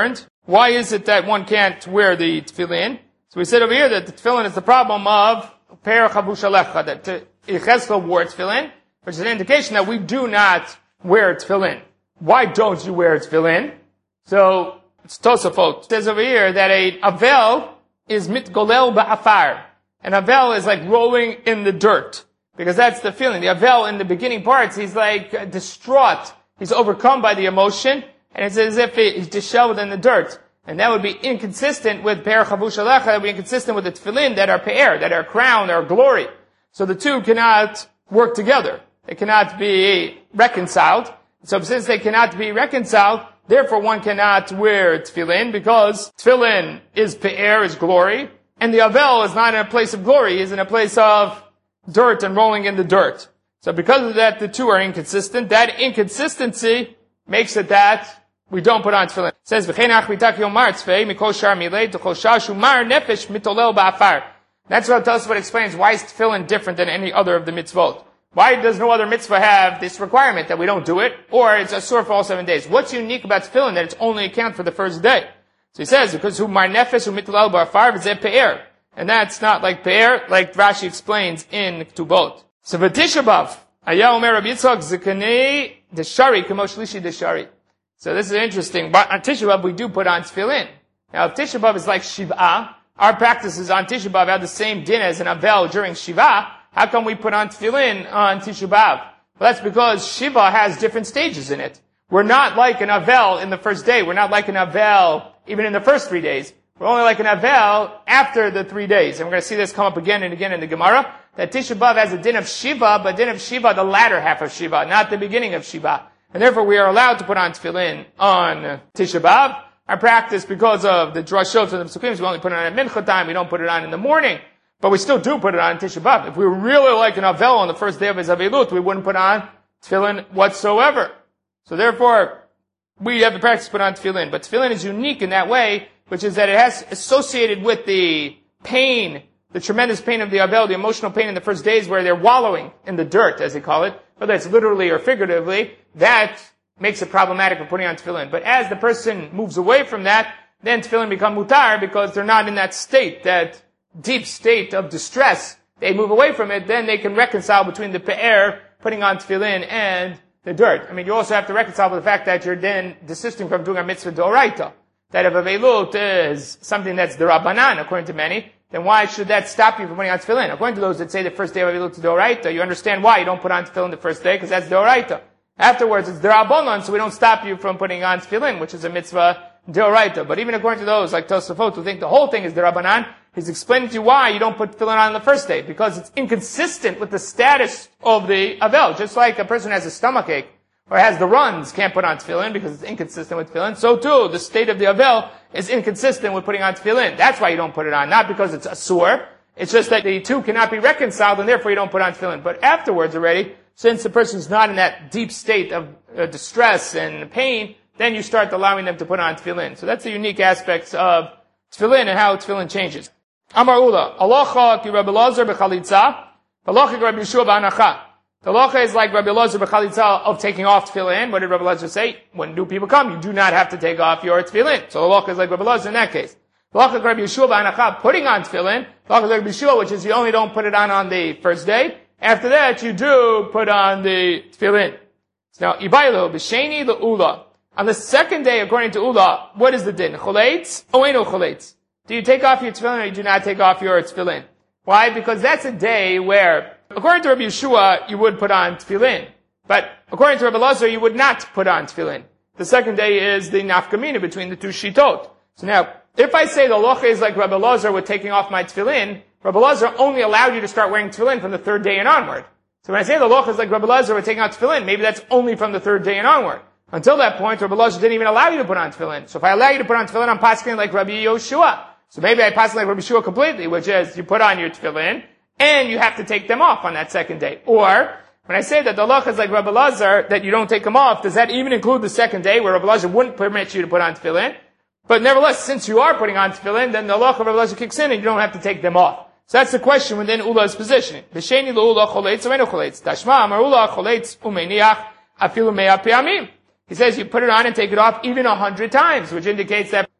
Why is it that one can't wear the tefillin? So we said over here that the tefillin is the problem of per chavush alecha, that Yechezkel wore tefillin, which is an indication that we do not wear tefillin. Why don't you wear tefillin? So, it's Tosafot. It says over here that a avel is mitgolel ba'afar. An avel is like rolling in the dirt. Because that's the feeling. The avel in the beginning parts, he's like distraught. He's overcome by the emotion, and it's as if he's disheveled in the dirt. And that would be inconsistent with per chavush alecha, that would be inconsistent with the tefillin that are pe'er, that are crown, that are glory. So the two cannot work together. They cannot be reconciled. So since they cannot be reconciled, therefore one cannot wear tefillin, because tefillin is pe'er, is glory, and the avel is not in a place of glory, he's in a place of dirt and rolling in the dirt. So because of that, the two are inconsistent. That inconsistency makes it that we don't put on tefillin. It says, that's what Tosafot explains why is tefillin different than any other of the mitzvot. Why does no other mitzvah have this requirement that we don't do it, or it's asur for all seven days? What's unique about tefillin that it's only account for the first day? So he says, because hu mar nefesh hu mitolel ba'afar v'zeh pe'er. And that's not like pe'er, like Rashi explains in Ketubot. So v'tisha b'av, Aya omer Rabbi Yitzchak zikanei deshari kamo shlishi deshari. So this is interesting. But on Tisha B'av we do put on tefillin. Now if Tisha B'av is like Shiv'ah, our practices on Tisha B'av have the same din as an avel during Shiv'ah. How come we put on tefillin on Tisha B'av? Well, that's because Shiva has different stages in it. We're not like an avel in the first day. We're not like an avel even in the first three days. We're only like an avel after the three days. And we're going to see this come up again and again in the Gemara. That Tisha B'av has a din of Shiva, but din of Shiva, the latter half of Shiva, not the beginning of Shiva. And therefore we are allowed to put on tefillin on Tisha B'av. Our practice, because of the drashot and the psukim, we only put it on at mincha time. We don't put it on in the morning. But we still do put it on Tisha B'av. If we were really like an avel on the first day of his avilut, we wouldn't put on tefillin whatsoever. So therefore, we have the practice to put on tefillin. But tefillin is unique in that way, which is that it has associated with the pain, the tremendous pain of the avel, the emotional pain in the first days where they're wallowing in the dirt, as they call it, whether it's literally or figuratively, that makes it problematic for putting on tefillin. But as the person moves away from that, then tefillin become mutar because they're not in that state, that deep state of distress. They move away from it, then they can reconcile between the pe'er, putting on tefillin, and the dirt. I mean, you also have to reconcile with the fact that you're then desisting from doing a mitzvah d'oraita. That if a velut is something that's d'Rabbanan, according to many, then why should that stop you from putting on tefillin? According to those that say the first day of a velut is d'oraita, you understand why you don't put on tefillin the first day, because that's d'oraita. Afterwards, it's d'Rabbanan, so we don't stop you from putting on tefillin, which is a mitzvah d'oraita. But even according to those, like Tosafot, who think the whole thing is d'Rabbanan, he's explaining to you why you don't put tefillin on the first day, because it's inconsistent with the status of the avel. Just like a person who has a stomachache, or has the runs, can't put on tefillin because it's inconsistent with tefillin. So too, the state of the avel is inconsistent with putting on tefillin. That's why you don't put it on, not because it's asur. It's just that the two cannot be reconciled, and therefore you don't put on tefillin. But afterwards already, since the person's not in that deep state of uh, distress and pain, then you start allowing them to put on tefillin. So that's the unique aspects of tefillin and how tefillin changes. Amar Ula, Alocha ki Rabbi Elazar b'chalitza, Alocha ki Rabbi Yeshua b'anacha. The halacha is like Rabbi Elazar b'chalitza of taking off tefillin. What did Rabbi Elazar say? When new people come, you do not have to take off your tefillin. So the halacha is like Rabbi Elazar in that case. The halacha is Rabbi Yeshua b'anacha, putting on tefillin. The halacha is like Rabbi Yeshua, which is you only don't put it on on the first day. After that, you do put on the tefillin. So now, ibaylo b'sheni le'ula. On the second day, according to Ula, what is the din? Choletz? Oh, no choletz. Do you take off your tefillin or you do not take off your tefillin? Why? Because that's a day where, according to Rabbi Yeshua, you would put on tefillin. But according to Rabbi Elazar, you would not put on tefillin. The second day is the nafkamina between the two shitot. So now, if I say the halacha is like Rabbi Elazar with taking off my tefillin, Rabbi Elazar only allowed you to start wearing tefillin from the third day and onward. So when I say the halacha is like Rabbi Elazar with taking off tefillin, maybe that's only from the third day and onward. Until that point, Rabbi Elazar didn't even allow you to put on tefillin. So if I allow you to put on tefillin, I'm pasking like Rabbi Yoshua. So maybe I pass like Rabbi Yeshua completely, which is you put on your tefillin, and you have to take them off on that second day. Or, when I say that the halacha is like Rabbi Elazar, that you don't take them off, does that even include the second day, where Rabbi Elazar wouldn't permit you to put on tefillin? But nevertheless, since you are putting on tefillin, then the halacha of Rabbi Elazar kicks in, and you don't have to take them off. So that's the question within Ula's position. B'sheni le'ula choletz u'meinu choletz. Tashma amar Ula choletz u'meiniach afilu mea pi'amim. He says you put it on and take it off even a hundred times, which indicates that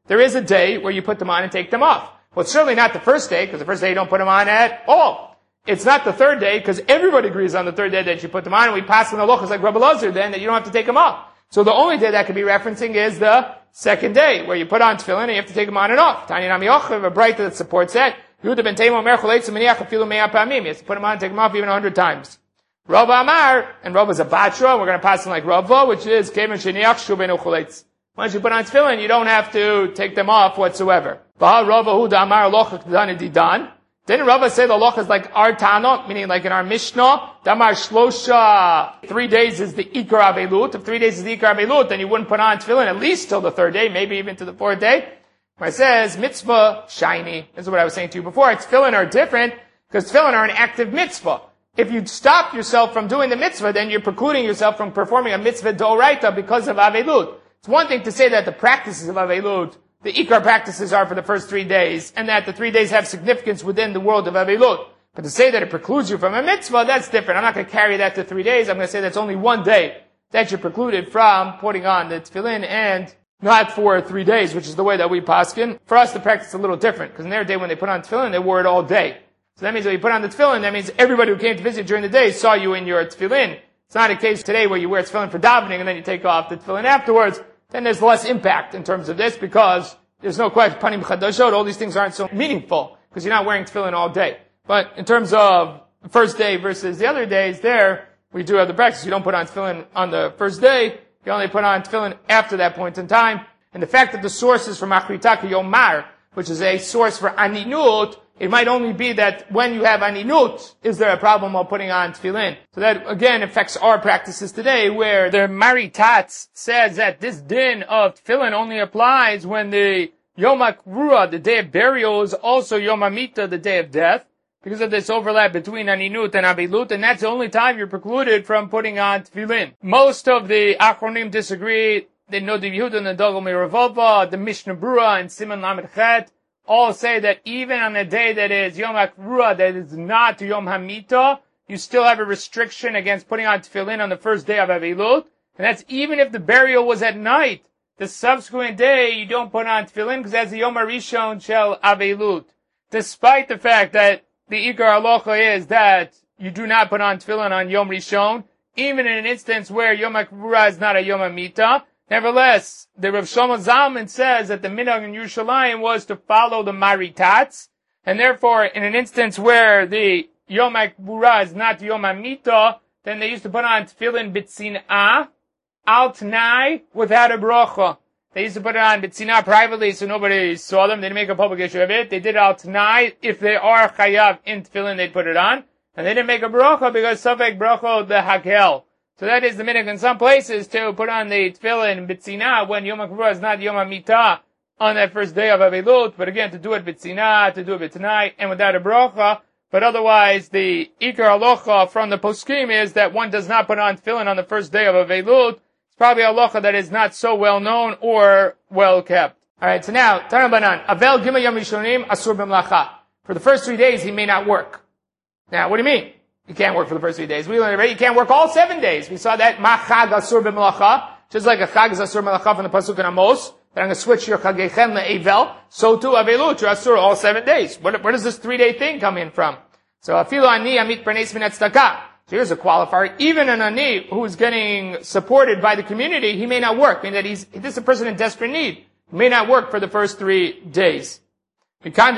there is a day where you put them on and take them off. Well, it's certainly not the first day, because the first day you don't put them on at all. It's not the third day, because everybody agrees on the third day that you put them on, and we pass on the halachas like Rabbi Lazar then, that you don't have to take them off. So the only day that could be referencing is the second day, where you put on tefillin and you have to take them on and off. Tanya Nami Yochav, a brighter that supports that. Yehuda ben Taimon Omer Choleitz Maniach Afilu Mea Pamim. You have to put them on and take them off even a hundred times. Rava Amar, and Rava is a batra, we're going to pass on like Rava, which is Kemen Sheniach Shubenu Choleitz. Once you put on tefillin, you don't have to take them off whatsoever. Baha Rava Huda Amar Lochak Dani Didan. Didn't Rava say the loch is like our Tana, meaning like in our Mishnah, Damar Shlosha, three days is the Ikar Avelut. If three days is the Ikar Avelut, then you wouldn't put on tefillin at least till the third day, maybe even to the fourth day. Where it says, mitzvah, shiny. This is what I was saying to you before. Tefillin are different, because tefillin are an active mitzvah. If you stop yourself from doing the mitzvah, then you're precluding yourself from performing a mitzvah d'oraita because of Avelut. It's one thing to say that the practices of Avelut, the Ikar practices are for the first three days, and that the three days have significance within the world of Avelut. But to say that it precludes you from a mitzvah, that's different. I'm not going to carry that to three days. I'm going to say that's only one day that you're precluded from putting on the tefillin, and not for three days, which is the way that we paskin. For us, the practice is a little different, because in their day when they put on tefillin, they wore it all day. So that means when you put on the tefillin, that means everybody who came to visit during the day saw you in your tefillin. It's not a case today where you wear tefillin for davening and then you take off the tefillin afterwards. Then there's less impact in terms of this, because there's no question, panim chadashot, all these things aren't so meaningful, because you're not wearing tefillin all day. But in terms of the first day versus the other days, there, we do have the practice. You don't put on tefillin on the first day, you only put on tefillin after that point in time. And the fact that the source is from Achritaka Yomar, which is a source for aninut, it might only be that when you have aninut, is there a problem of putting on tefillin? So that, again, affects our practices today, where the Maritatz says that this din of tefillin only applies when the Yom HaKvura, the day of burial, is also Yom HaMita, the day of death, because of this overlap between aninut and avilut, and that's the only time you're precluded from putting on tefillin. Most of the Achronim disagree. The Nodi Yehuda and the Dogel Miravova, the Mishnah Brura and Siman Lamed Chet, all say that even on a day that is Yom HaKvura, that is not Yom HaMita, you still have a restriction against putting on tefillin on the first day of Avilut. And that's even if the burial was at night. The subsequent day, you don't put on tefillin, because that's the Yom HaRishon Shel Avilut. Despite the fact that the Ikar Halacha is that you do not put on tefillin on Yom Rishon, even in an instance where Yom HaKvura is not a Yom HaMita, nevertheless, the Rav Shlomo Zalman says that the minhag in Yerushalayim was to follow the Maritatz, and therefore, in an instance where the Yom HaKvura is not Yom HaMita, then they used to put on tefillin b'tzin'ah, al t'nai, without a bracha. They used to put it on b'tzin'ah privately, so nobody saw them. They didn't make a public issue of it. They did al t'nai. If they are chayav in tefillin, they'd put it on. And they didn't make a bracha because safek bracha the hakel. So that is the minhag in some places to put on the tefillin b'tzinah when Yom HaKvura is not Yom HaMita on that first day of Avilut. But again, to do it b'tzinah, to do it b'tnai, and without a bracha. But otherwise, the Ikar Halacha from the poskim is that one does not put on tefillin on the first day of Avilut. It's probably a halacha that is not so well known or well kept. Alright, so now, Taran Banan, Avel Gimel Yom Rishonim Asur B'mlacha. For the first three days, he may not work. Now, what do you mean? You can't work for the first three days. We learned already, you can't work all seven days. We saw that, Ma Chag Asur B'mlacha, just like a Chag is Asur B'mlacha from the Pasuk in Amos, that I'm going to switch your Chagechem le'Evel, so too Avelut, you're Asur all seven days. Where, where does this three-day thing come in from? So, Afilu Ani Amit Parnes Min Tzedakah. So here's a qualifier. Even an ani who's getting supported by the community, he may not work. Meaning that he's, this is a person in desperate need. He may not work for the first three days. He's allowed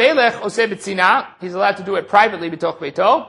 to do it privately b'toch beito.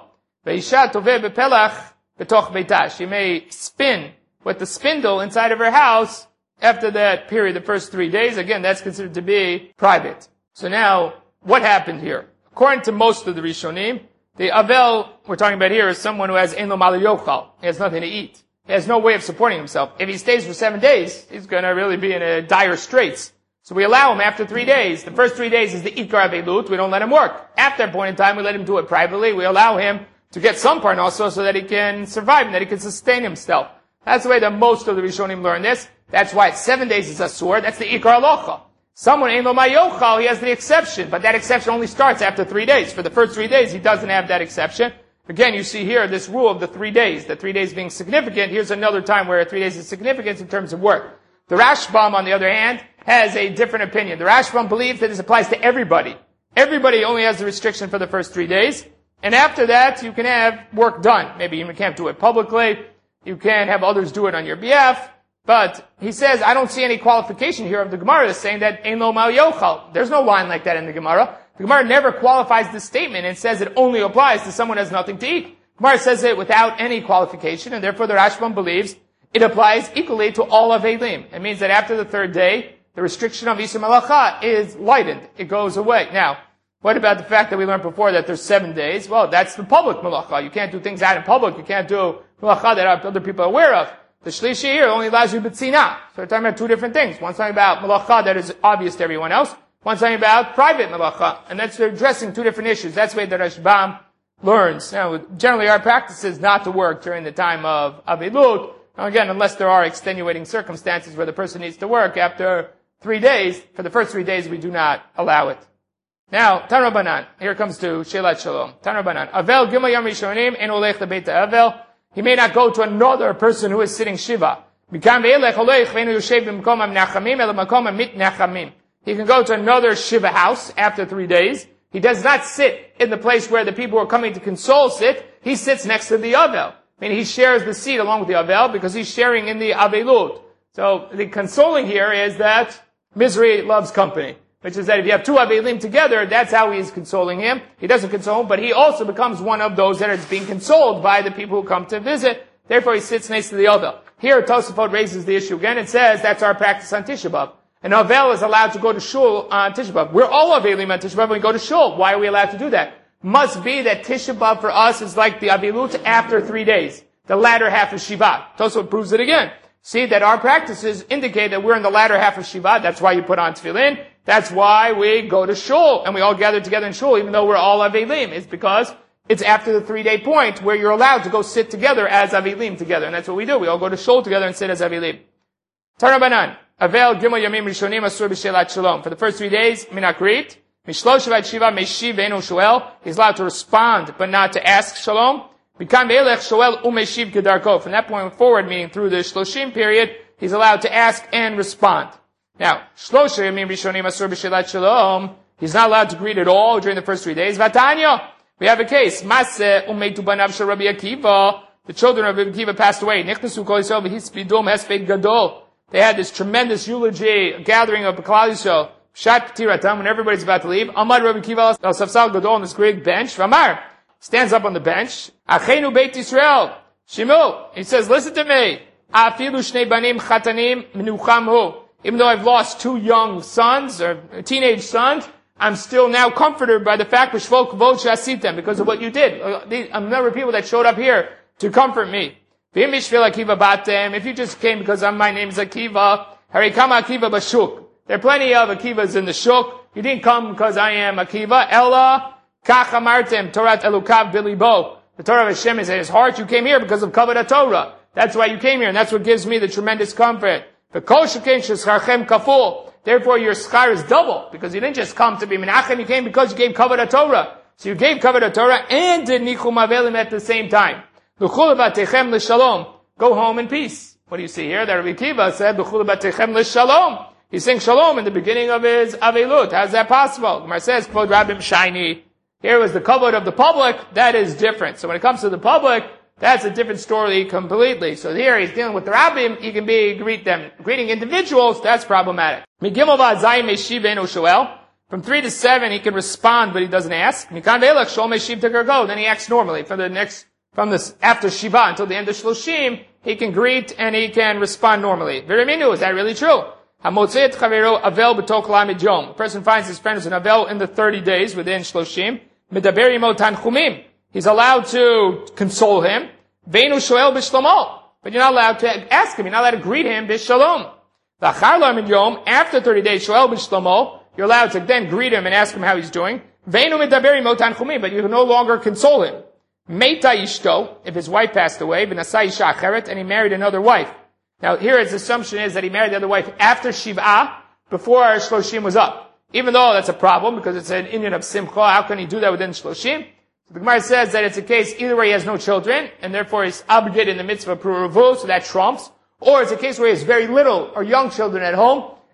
She may spin with the spindle inside of her house after that period, the first three days. Again, that's considered to be private. So now, what happened here? According to most of the Rishonim, the Avel we're talking about here is someone who has ein lo malo yochal. He has nothing to eat. He has no way of supporting himself. If he stays for seven days, he's going to really be in a dire straits. So we allow him after three days. The first three days is the Ikar Avelut. We don't let him work. At that point in time, we let him do it privately. We allow him to get some part also so that he can survive and that he can sustain himself. That's the way that most of the Rishonim learn this. That's why seven days is Asur. That's the Ikar Halacha. Someone ein lo malo yochal, he has the exception, but that exception only starts after three days. For the first three days, he doesn't have that exception. Again, you see here this rule of the three days, the three days being significant. Here's another time where three days is significant in terms of work. The Rashbam, on the other hand, has a different opinion. The Rashbam believes that this applies to everybody. Everybody only has the restriction for the first three days. And after that, you can have work done. Maybe you can't do it publicly. You can have others do it on your behalf. But he says, I don't see any qualification here of the Gemara saying that Ein lo mal yochal. There's no line like that in the Gemara. The Gemara never qualifies this statement and says it only applies to someone who has nothing to eat. The Gemara says it without any qualification, and therefore the Rashbam believes it applies equally to all of Eilim. It means that after the third day, the restriction of Isur Malacha is lightened. It goes away. Now, what about the fact that we learned before that there's seven days? Well, that's the public Malacha. You can't do things out in public. You can't do Malacha that other people are aware of. The Shlishi here only allows you B'tzina. So we're talking about two different things. One's talking about Malacha that is obvious to everyone else. One's talking about private Malacha. And that's, they're addressing two different issues. That's the way the Rashbam learns. Now, generally our practice is not to work during the time of Avilut. Now again, unless there are extenuating circumstances where the person needs to work after three days, for the first three days we do not allow it. Now, Tanu Banan, here comes to Shelat Shalom. Tanu Banan, Avel Gimel Yom Rishonim en olech lebeita Avel. He may not go to another person who is sitting Shiva. He can go to another Shiva house after three days. He does not sit in the place where the people who are coming to console sit. He sits next to the Avel. I mean, he shares the seat along with the Avel because he's sharing in the Avelut. So the consoling here is that misery loves company, which is that if you have two Avelim together, that's how he is consoling him. He doesn't console him, but he also becomes one of those that is being consoled by the people who come to visit. Therefore, he sits next to the Avel. Here, Tosafot raises the issue again and says that's our practice on Tisha B'Av. An Avel is allowed to go to Shul on Tisha B'Av. We're all Avelim on Tisha B'Av when we go to Shul. Why are we allowed to do that? Must be that Tisha B'Av for us is like the Avilut after three days. The latter half of Shiva. Tosafot proves it again. See that our practices indicate that we're in the latter half of Shiva. That's why you put on tefillin. That's why we go to Shul and we all gather together in Shul, even though we're all Avelim. It's because it's after the three-day point where you're allowed to go sit together as Avelim together. And that's what we do. We all go to Shul together and sit as Avelim. Tana Banan. Avel Gimel Yamim Rishonim Asur B'Shelat Shalom. For the first three days, Minakrit. Mishlosh Avad Shiva Meshiv Ve'enu Shuel. He's allowed to respond, but not to ask Shalom. From that point forward, meaning through the Shloshim period, he's allowed to ask and respond. Now, Shloshim Yamim Rishonim Asur B'Shelat Shalom, he's not allowed to greet at all during the first three days. Vatanya, we have a case. Maseh Umeitu Banav Shel Rabbi Akiva, the children of Rabbi Akiva passed away. Nichnasu Kol Yisrael v'hispidum hesped gadol. They had this tremendous eulogy, a gathering of Klal Yisrael. Shat Ptiratam, when everybody's about to leave. Amad Rabbi Akiva al Safsal Gadol on this great bench. Ramar stands up on the bench. Achenu Beit Yisrael. Shimu. He says, listen to me. Afilu Shnei Banim Chatanim Menucham Hu. Even though I've lost two young sons, or teenage sons, I'm still now comforted by the fact because of what you did. A number of people that showed up here to comfort me. If you just came because my name is Akiva, Harikama Akiva Bashuk. There are plenty of Akivas in the Shuk. You didn't come because I am Akiva. Ella Kach Amartem Torat Elukav Bilibo. The Torah of Hashem is in his heart. You came here because of Kavod Torah. That's why you came here, and that's what gives me the tremendous comfort. Therefore, your schar is double, because you didn't just come to be Menachem, you came because you gave Kavod Torah. So you gave Kavod Torah and did Nichum Avelim at the same time. Go home in peace. What do you see here? That Rabbi Akiva said, he's saying Shalom in the beginning of his Avelut. How's that possible? Gemara says, Kvod Rabbim Shaini. Here was the Kavod of the public. That is different. So when it comes to the public, that's a different story completely. So here he's dealing with the Rabbim. He can be greet them, greeting individuals. That's problematic. From three to seven, he can respond, but he doesn't ask. Then he acts normally for the next, from this after Shiva until the end of Shloshim. He can greet and he can respond normally. Viriminu, is that really true? A person finds his friend as an Avel in the thirty days within Shloshim. He's allowed to console him. Veinu shoel b'shlomo. But you're not allowed to ask him. You're not allowed to greet him b'shalom. After thirty days, shoel b'shlomo, you're allowed to then greet him and ask him how he's doing. Veinu medaberi mo tanchumim. But you can no longer console him. Meita ishto, if his wife passed away, v'nasa isha acheret, and he married another wife. Now here his assumption is that he married the other wife after Shiv'ah, before Shloshim was up. Even though that's a problem, because it's an Indian of Simcha, how can he do that within Shloshim? The Gemara says that it's a case either where he has no children, and therefore he's obligated in the mitzvah of Puruvu, so that trumps, or it's a case where he has very little or young children at home,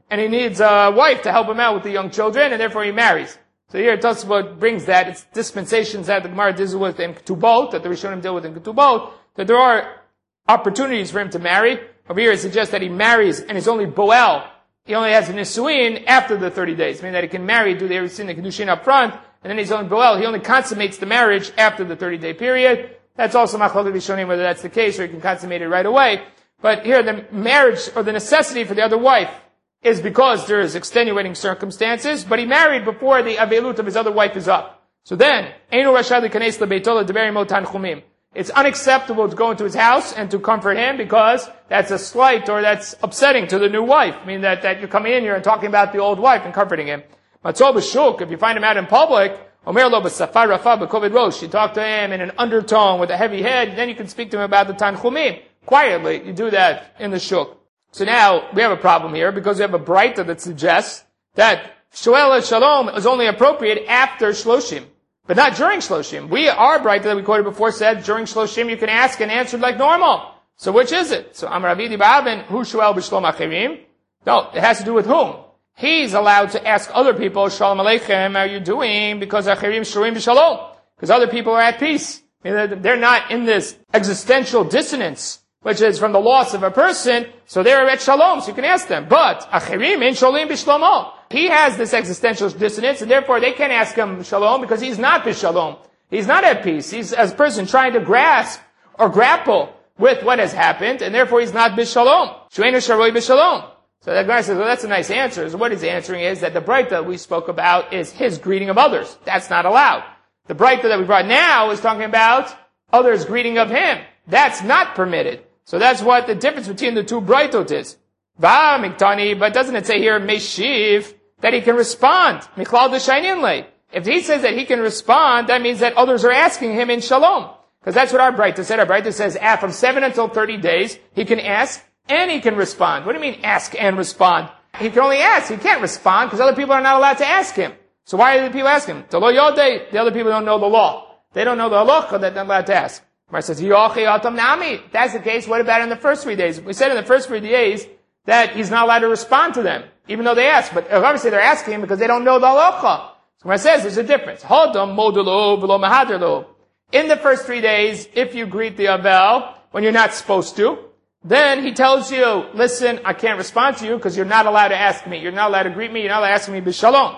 and he needs a wife to help him out with the young children, and therefore he marries. So here Tosfot brings that. It's dispensations that the Gemara deals with in Ketubot, that the Rishonim deal with in Ketubot, that there are opportunities for him to marry. Over here it suggests that he marries and is only Boel. He only has a Nisuin after the thirty days, meaning that he can marry, do the Erusin, the Kedushin up front, and then he's only Boel. He only consummates the marriage after the thirty day period. That's also Machlokes Rishonim whether that's the case or he can consummate it right away. But here the marriage or the necessity for the other wife is because there is extenuating circumstances, but he married before the avelut of his other wife is up. So then, Einu Rashad L'Kanes L'Beitol L'Deber Imo Tanchumim. It's unacceptable to go into his house and to comfort him because that's a slight or that's upsetting to the new wife. I mean that, that you're coming in here and talking about the old wife and comforting him. Matzol B'Shuk, if you find him out in public, Omer Lo B'Safar Rafa B'Kovid Rosh, you talk to him in an undertone with a heavy head, then you can speak to him about the Tanchumim. Quietly, you do that in the Shuk. So now, we have a problem here because we have a Braita that suggests that Shoel Shalom is only appropriate after Shloshim, but not during Shloshim. We, our Braita that we quoted before said during Shloshim you can ask and answer like normal. So which is it? So Amar Avidi Ba'aben, Hu Shoel B'Shlom Achirim? No, it has to do with whom? He's allowed to ask other people, Shalom Aleichem, how are you doing? Because Achirim Shurim B'Shalom. Because other people are at peace. They're not in this existential dissonance, which is from the loss of a person, so they're at shalom, so you can ask them. But, achirim in shalom b'shlomo. He has this existential dissonance, and therefore they can't ask him shalom because he's not b'shalom. He's not at peace. He's as a person trying to grasp or grapple with what has happened, and therefore he's not b'shalom. Shuenu sharoi b'shalom. So that guy says, well, that's a nice answer. So what he's answering is that the Braita we spoke about is his greeting of others. That's not allowed. The Braita that we brought now is talking about others' greeting of him. That's not permitted. So that's what the difference between the two Braitot is. Va miktani, but doesn't it say here, Meshiv, that he can respond? Michlal d'shayninle. If he says that he can respond, that means that others are asking him in shalom. Because that's what our Braita said. Our Braita says, ah, from seven until thirty days, he can ask and he can respond. What do you mean ask and respond? He can only ask. He can't respond because other people are not allowed to ask him. So why are the people asking him? Tolo yodei, the other people don't know the law. They don't know the halacha that they're allowed to ask. Mar says, if that's the case, what about in the first three days? We said in the first three days that he's not allowed to respond to them, even though they ask. But obviously they're asking him because they don't know the halacha. So Mar says, there's a difference. In the first three days, if you greet the Avel when you're not supposed to, then he tells you, listen, I can't respond to you because you're not allowed to ask me. You're not allowed to greet me. You're not allowed to ask me b'shalom.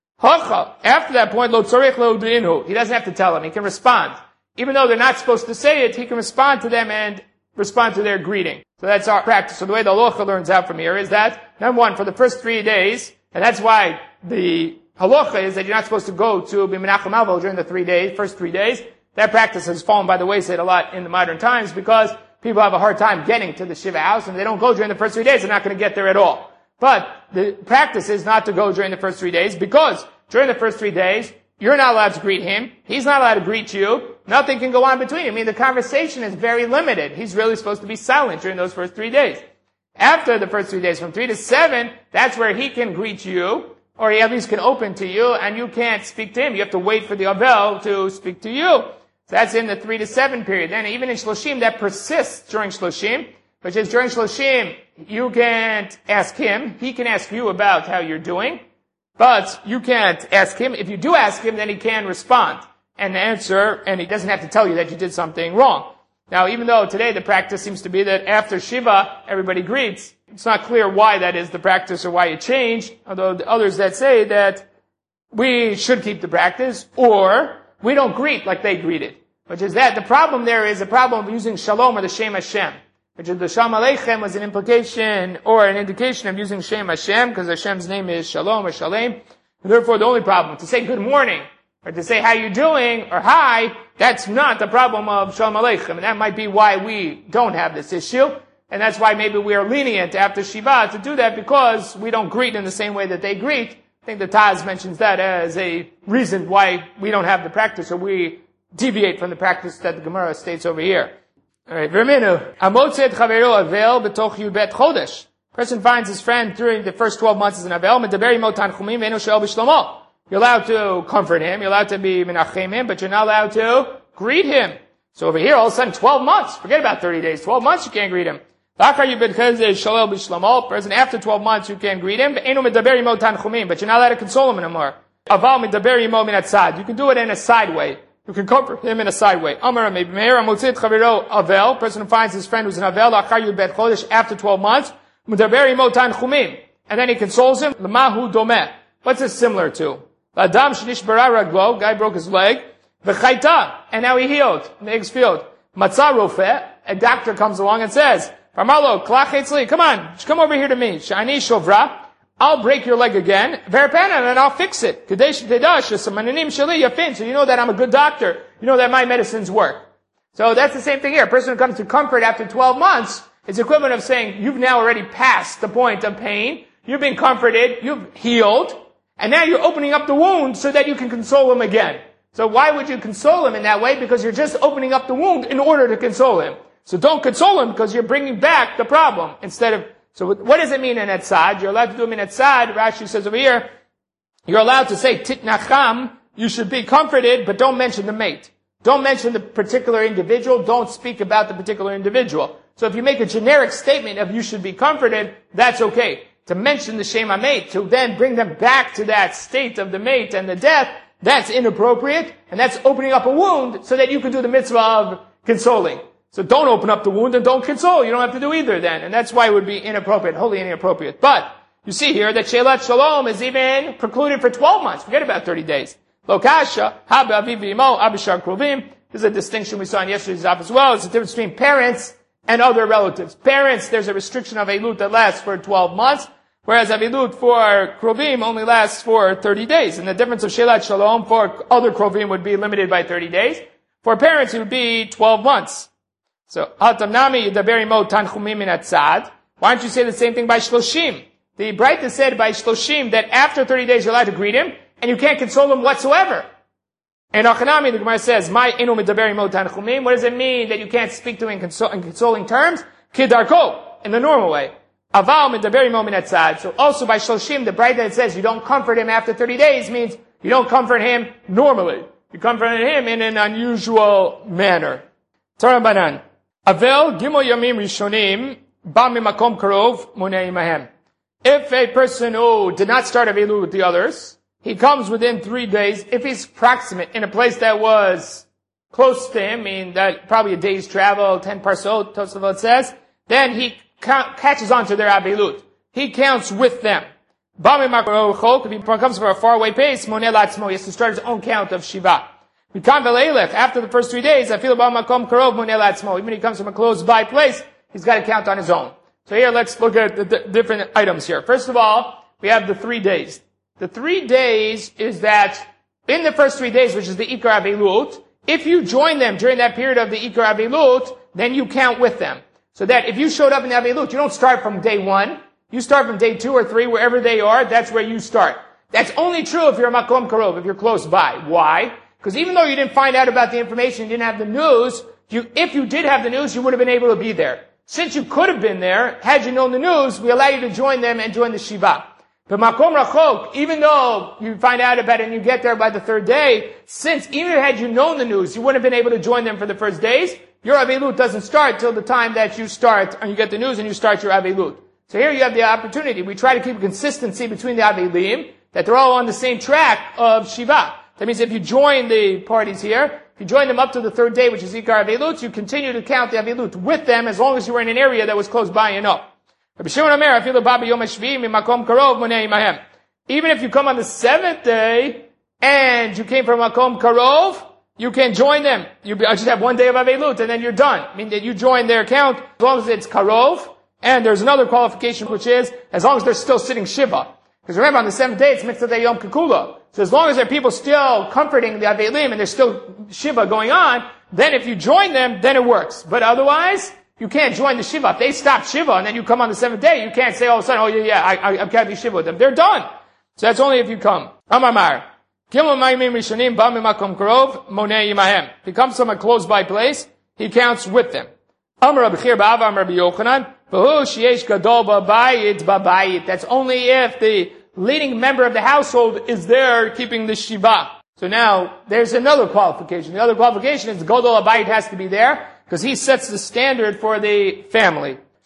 After that point, lo tzorich lo u'dinu. He doesn't have to tell them. He can respond. Even though they're not supposed to say it, he can respond to them and respond to their greeting. So that's our practice. So the way the halacha learns out from here is that, number one, for the first three days, and that's why the halacha is that you're not supposed to go to B'menachem Avos during the three days, first three days. That practice has fallen by the wayside a lot in the modern times because people have a hard time getting to the Shiva house, and if they don't go during the first three days, they're not going to get there at all. But the practice is not to go during the first three days because during the first three days, you're not allowed to greet him. He's not allowed to greet you. Nothing can go on between you. I mean, the conversation is very limited. He's really supposed to be silent during those first three days. After the first three days, from three to seven, that's where he can greet you, or he at least can open to you, and you can't speak to him. You have to wait for the Avel to speak to you. So that's in the three to seven period. Then even in Shloshim, that persists during Shloshim, which is during Shloshim, you can't ask him. He can ask you about how you're doing. But you can't ask him. If you do ask him, then he can respond and answer, and he doesn't have to tell you that you did something wrong. Now, even though today the practice seems to be that after Shiva, everybody greets, it's not clear why that is the practice or why it changed, although the others that say that we should keep the practice, or we don't greet like they greeted. Which is that the problem there is a problem of using Shalom or the Shem Hashem. Which is the Shalom Aleichem was an implication or an indication of using Shem Hashem, because Hashem's name is Shalom or Shalem. And therefore the only problem, to say good morning, or to say how you doing, or hi, that's not the problem of Shalom Aleichem. And that might be why we don't have this issue. And that's why maybe we are lenient after Shiva to do that, because we don't greet in the same way that they greet. I think the Taz mentions that as a reason why we don't have the practice, or we deviate from the practice that the Gemara states over here. Alright, Verminu. Amotzet chavero avel betoch yubet chodesh. Person finds his friend during the first twelve months as an avel, medaberi mo tanchumim ve'eno she'el b'shlomo. You're allowed to comfort him, you're allowed to be menachem him, but you're not allowed to greet him. So over here, all of a sudden, twelve months. Forget about thirty days. twelve months you can't greet him. Person after twelve months, you can greet him. But you're not allowed to console him anymore. You can do it in a side way. You can comfort him in a side way. Person who finds his friend who's an Avel, after twelve months, and then he consoles him. What's this similar to? Guy broke his leg, and now he healed. Legs healed. A doctor comes along and says, come on, come over here to me. I'll break your leg again, and then I'll fix it. So you know that I'm a good doctor. You know that my medicines work. So that's the same thing here. A person who comes to comfort after twelve months is equivalent of saying, you've now already passed the point of pain. You've been comforted. You've healed. And now you're opening up the wound so that you can console him again. So why would you console him in that way? Because you're just opening up the wound in order to console him. So don't console him because you're bringing back the problem instead of. So what does it mean in etzad? You're allowed to do it in etzad. Rashi says over here, you're allowed to say titnacham. You should be comforted, but don't mention the mate. Don't mention the particular individual. Don't speak about the particular individual. So if you make a generic statement of you should be comforted, that's okay. To mention the Shem HaMate, to then bring them back to that state of the mate and the death, that's inappropriate, and that's opening up a wound so that you can do the mitzvah of consoling. So don't open up the wound and don't console. You don't have to do either then. And that's why it would be inappropriate, wholly inappropriate. But you see here that Shelat Shalom is even precluded for twelve months. Forget about thirty days. Lokasha, Haba Aviv Imo, Abishar Kruvim. This is a distinction we saw in yesterday's daf as well. It's the difference between parents and other relatives. Parents, there's a restriction of Eilut that lasts for twelve months. Whereas Avilut for Krovim only lasts for thirty days. And the difference of Shelat Shalom for other Krovim would be limited by thirty days. For parents, it would be twelve months. So, Hatamnami Yidaberi Mo Tanchumim in Atzad. Why don't you say the same thing by Shloshim? The Braita said by Shloshim that after thirty days you're allowed to greet him, and you can't console him whatsoever. And Achanami, the Gemara says, My Inu Midaberi Mo Tanchumim. What does it mean that you can't speak to him in, consol- in consoling terms? Kidarko, in the normal way. Aval medaberi mo min atzad. So also by Shloshim, the Braita that says you don't comfort him after thirty days means you don't comfort him normally. You comfort him in an unusual manner. Tarabanan. Avel gimel yamim rishonim ba mimakom karov monei imahem. If a person who did not start Avelu with the others, he comes within three days, if he's proximate in a place that was close to him, I mean that probably a day's travel, ten parsot, Tosafot says, then he catches on to their Avelut. He counts with them. If he comes from a faraway place, he has to start his own count of Shiva. After the first three days, even when he comes from a close by place, he's got to count on his own. So here, let's look at the d- different items here. First of all, we have the three days. The three days is that in the first three days, which is the Ikar Avelut, if you join them during that period of the Ikar Avelut, then you count with them. So that if you showed up in the Avelut, you don't start from day one. You start from day two or three, wherever they are, that's where you start. That's only true if you're Makom Karov, if you're close by. Why? Because even though you didn't find out about the information, you didn't have the news, you, if you did have the news, you would have been able to be there. Since you could have been there, had you known the news, we allow you to join them and join the Shiva. But Makom Rachok, even though you find out about it and you get there by the third day, since even had you known the news, you wouldn't have been able to join them for the first days, your Avelut doesn't start till the time that you start, and you get the news and you start your Avelut. So here you have the opportunity. We try to keep consistency between the Avelim, that they're all on the same track of Shiva. That means if you join the parties here, if you join them up to the third day, which is Ikar Avelut, you continue to count the Avelut with them as long as you were in an area that was close by enough. Even if you come on the seventh day, and you came from Makom Karov, you can join them. You just have one day of Avelut, and then you're done. I mean that you join their count as long as it's Karov. And there's another qualification, which is as long as they're still sitting Shiva. Because remember, on the seventh day, it's Mitzvah Yom Kikula. So as long as there are people still comforting the Avelim, and there's still Shiva going on, then if you join them, then it works. But otherwise, you can't join the Shiva. If they stop Shiva, and then you come on the seventh day, you can't say all of a sudden, oh yeah, yeah, I, I, I can't be Shiva with them. They're done. So that's only if you come. Amar. If he comes from a close by place, he counts with them. That's only if the leading member of the household is there keeping the Shiva. So now, there's another qualification. The other qualification is the Godol Abayit has to be there, because he sets the standard for the family.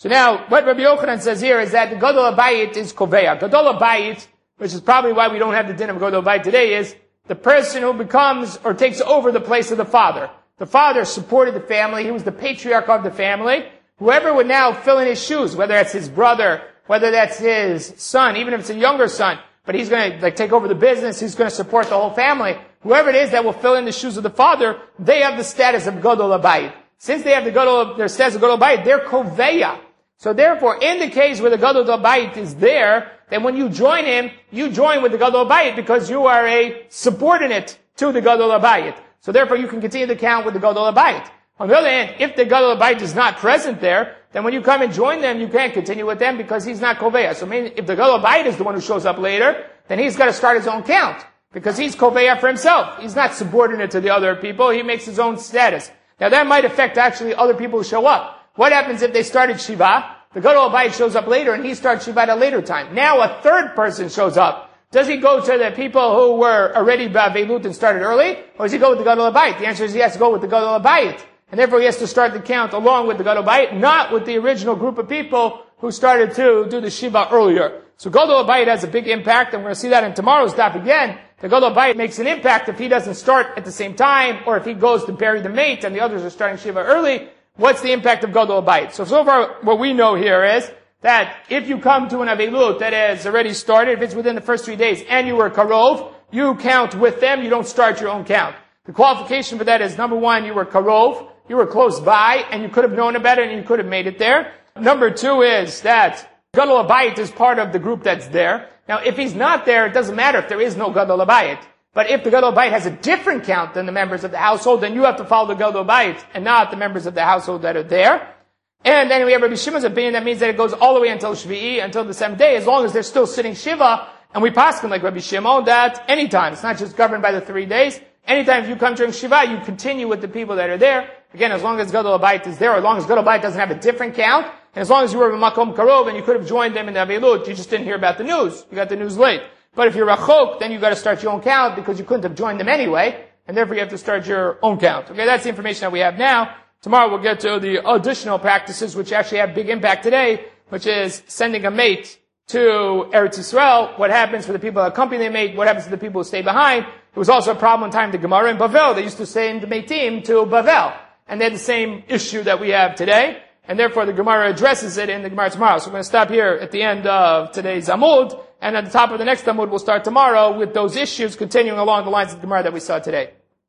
So now, what Rabbi Yochanan says here is that the Gadol Habayit is Koveya. Gadol Habayit, which is probably why we don't have the din of Gadol Habayit today, is the person who becomes or takes over the place of the father. The father supported the family. He was the patriarch of the family. Whoever would now fill in his shoes, whether that's his brother, whether that's his son, even if it's a younger son, but he's going to like take over the business, he's going to support the whole family. Whoever it is that will fill in the shoes of the father, they have the status of Gadol Habayit. Since they have the Gadol, their status of Gadol Habayit, they're Koveya. So therefore, in the case where the Gadol Habayit is there, then when you join him, you join with the Gadol Habayit because you are a subordinate to the Gadol Habayit. So therefore, you can continue to count with the Gadol Habayit. On the other hand, if the Gadol Habayit is not present there, then when you come and join them, you can't continue with them because he's not Koveya. So maybe if the Gadol Habayit is the one who shows up later, then he's got to start his own count because he's Koveya for himself. He's not subordinate to the other people. He makes his own status. Now that might affect actually other people who show up. What happens if they started Shiva? The Gadol Habayit shows up later and he starts Shiva at a later time. Now a third person shows up. Does he go to the people who were already Ba'avelut and started early? Or does he go with the Gadol Habayit? The answer is he has to go with the Gadol Habayit. And therefore he has to start the count along with the Gadol Habayit, not with the original group of people who started to do the Shiva earlier. So Gadol Habayit has a big impact, and we're going to see that in tomorrow's daf again. The Gadol Habayit makes an impact if he doesn't start at the same time, or if he goes to bury the mate and the others are starting Shiva early. What's the impact of Gadol Habayit? So, so far, what we know here is that if you come to an Avelut that has already started, if it's within the first three days, and you were Karov, you count with them, you don't start your own count. The qualification for that is, number one, you were Karov, you were close by, and you could have known about it, and you could have made it there. Number two is that Gadol Habayit is part of the group that's there. Now, if he's not there, it doesn't matter if there is no Gadol Habayit. But if the Gadol Habayit has a different count than the members of the household, then you have to follow the Gadol Habayit and not the members of the household that are there. And then we have Rabbi Shimon's opinion. That means that it goes all the way until Shvi'i, until the seventh day, as long as they're still sitting Shiva. And we paskin like Rabbi Shimon that anytime. It's not just governed by the three days. Anytime if you come during Shiva, you continue with the people that are there. Again, as long as Gadol Habayit is there, or as long as Gadol Habayit doesn't have a different count, and as long as you were Makom Karov and you could have joined them in the Avelut, you just didn't hear about the news. You got the news late. But if you're Rachok, then you got to start your own count because you couldn't have joined them anyway, and therefore you have to start your own count. Okay, that's the information that we have now. Tomorrow we'll get to the additional practices which actually have big impact today, which is sending a mate to Eretz Yisrael. What happens for the people that accompany the mate? What happens to the people who stay behind? It was also a problem in time of the Gemara in Bavel. They used to send the Meitim to Bavel, and they had the same issue that we have today. And therefore the Gemara addresses it in the Gemara tomorrow. So we're going to stop here at the end of today's Amud, and at the top of the next Amud we'll start tomorrow with those issues continuing along the lines of the Gemara that we saw today.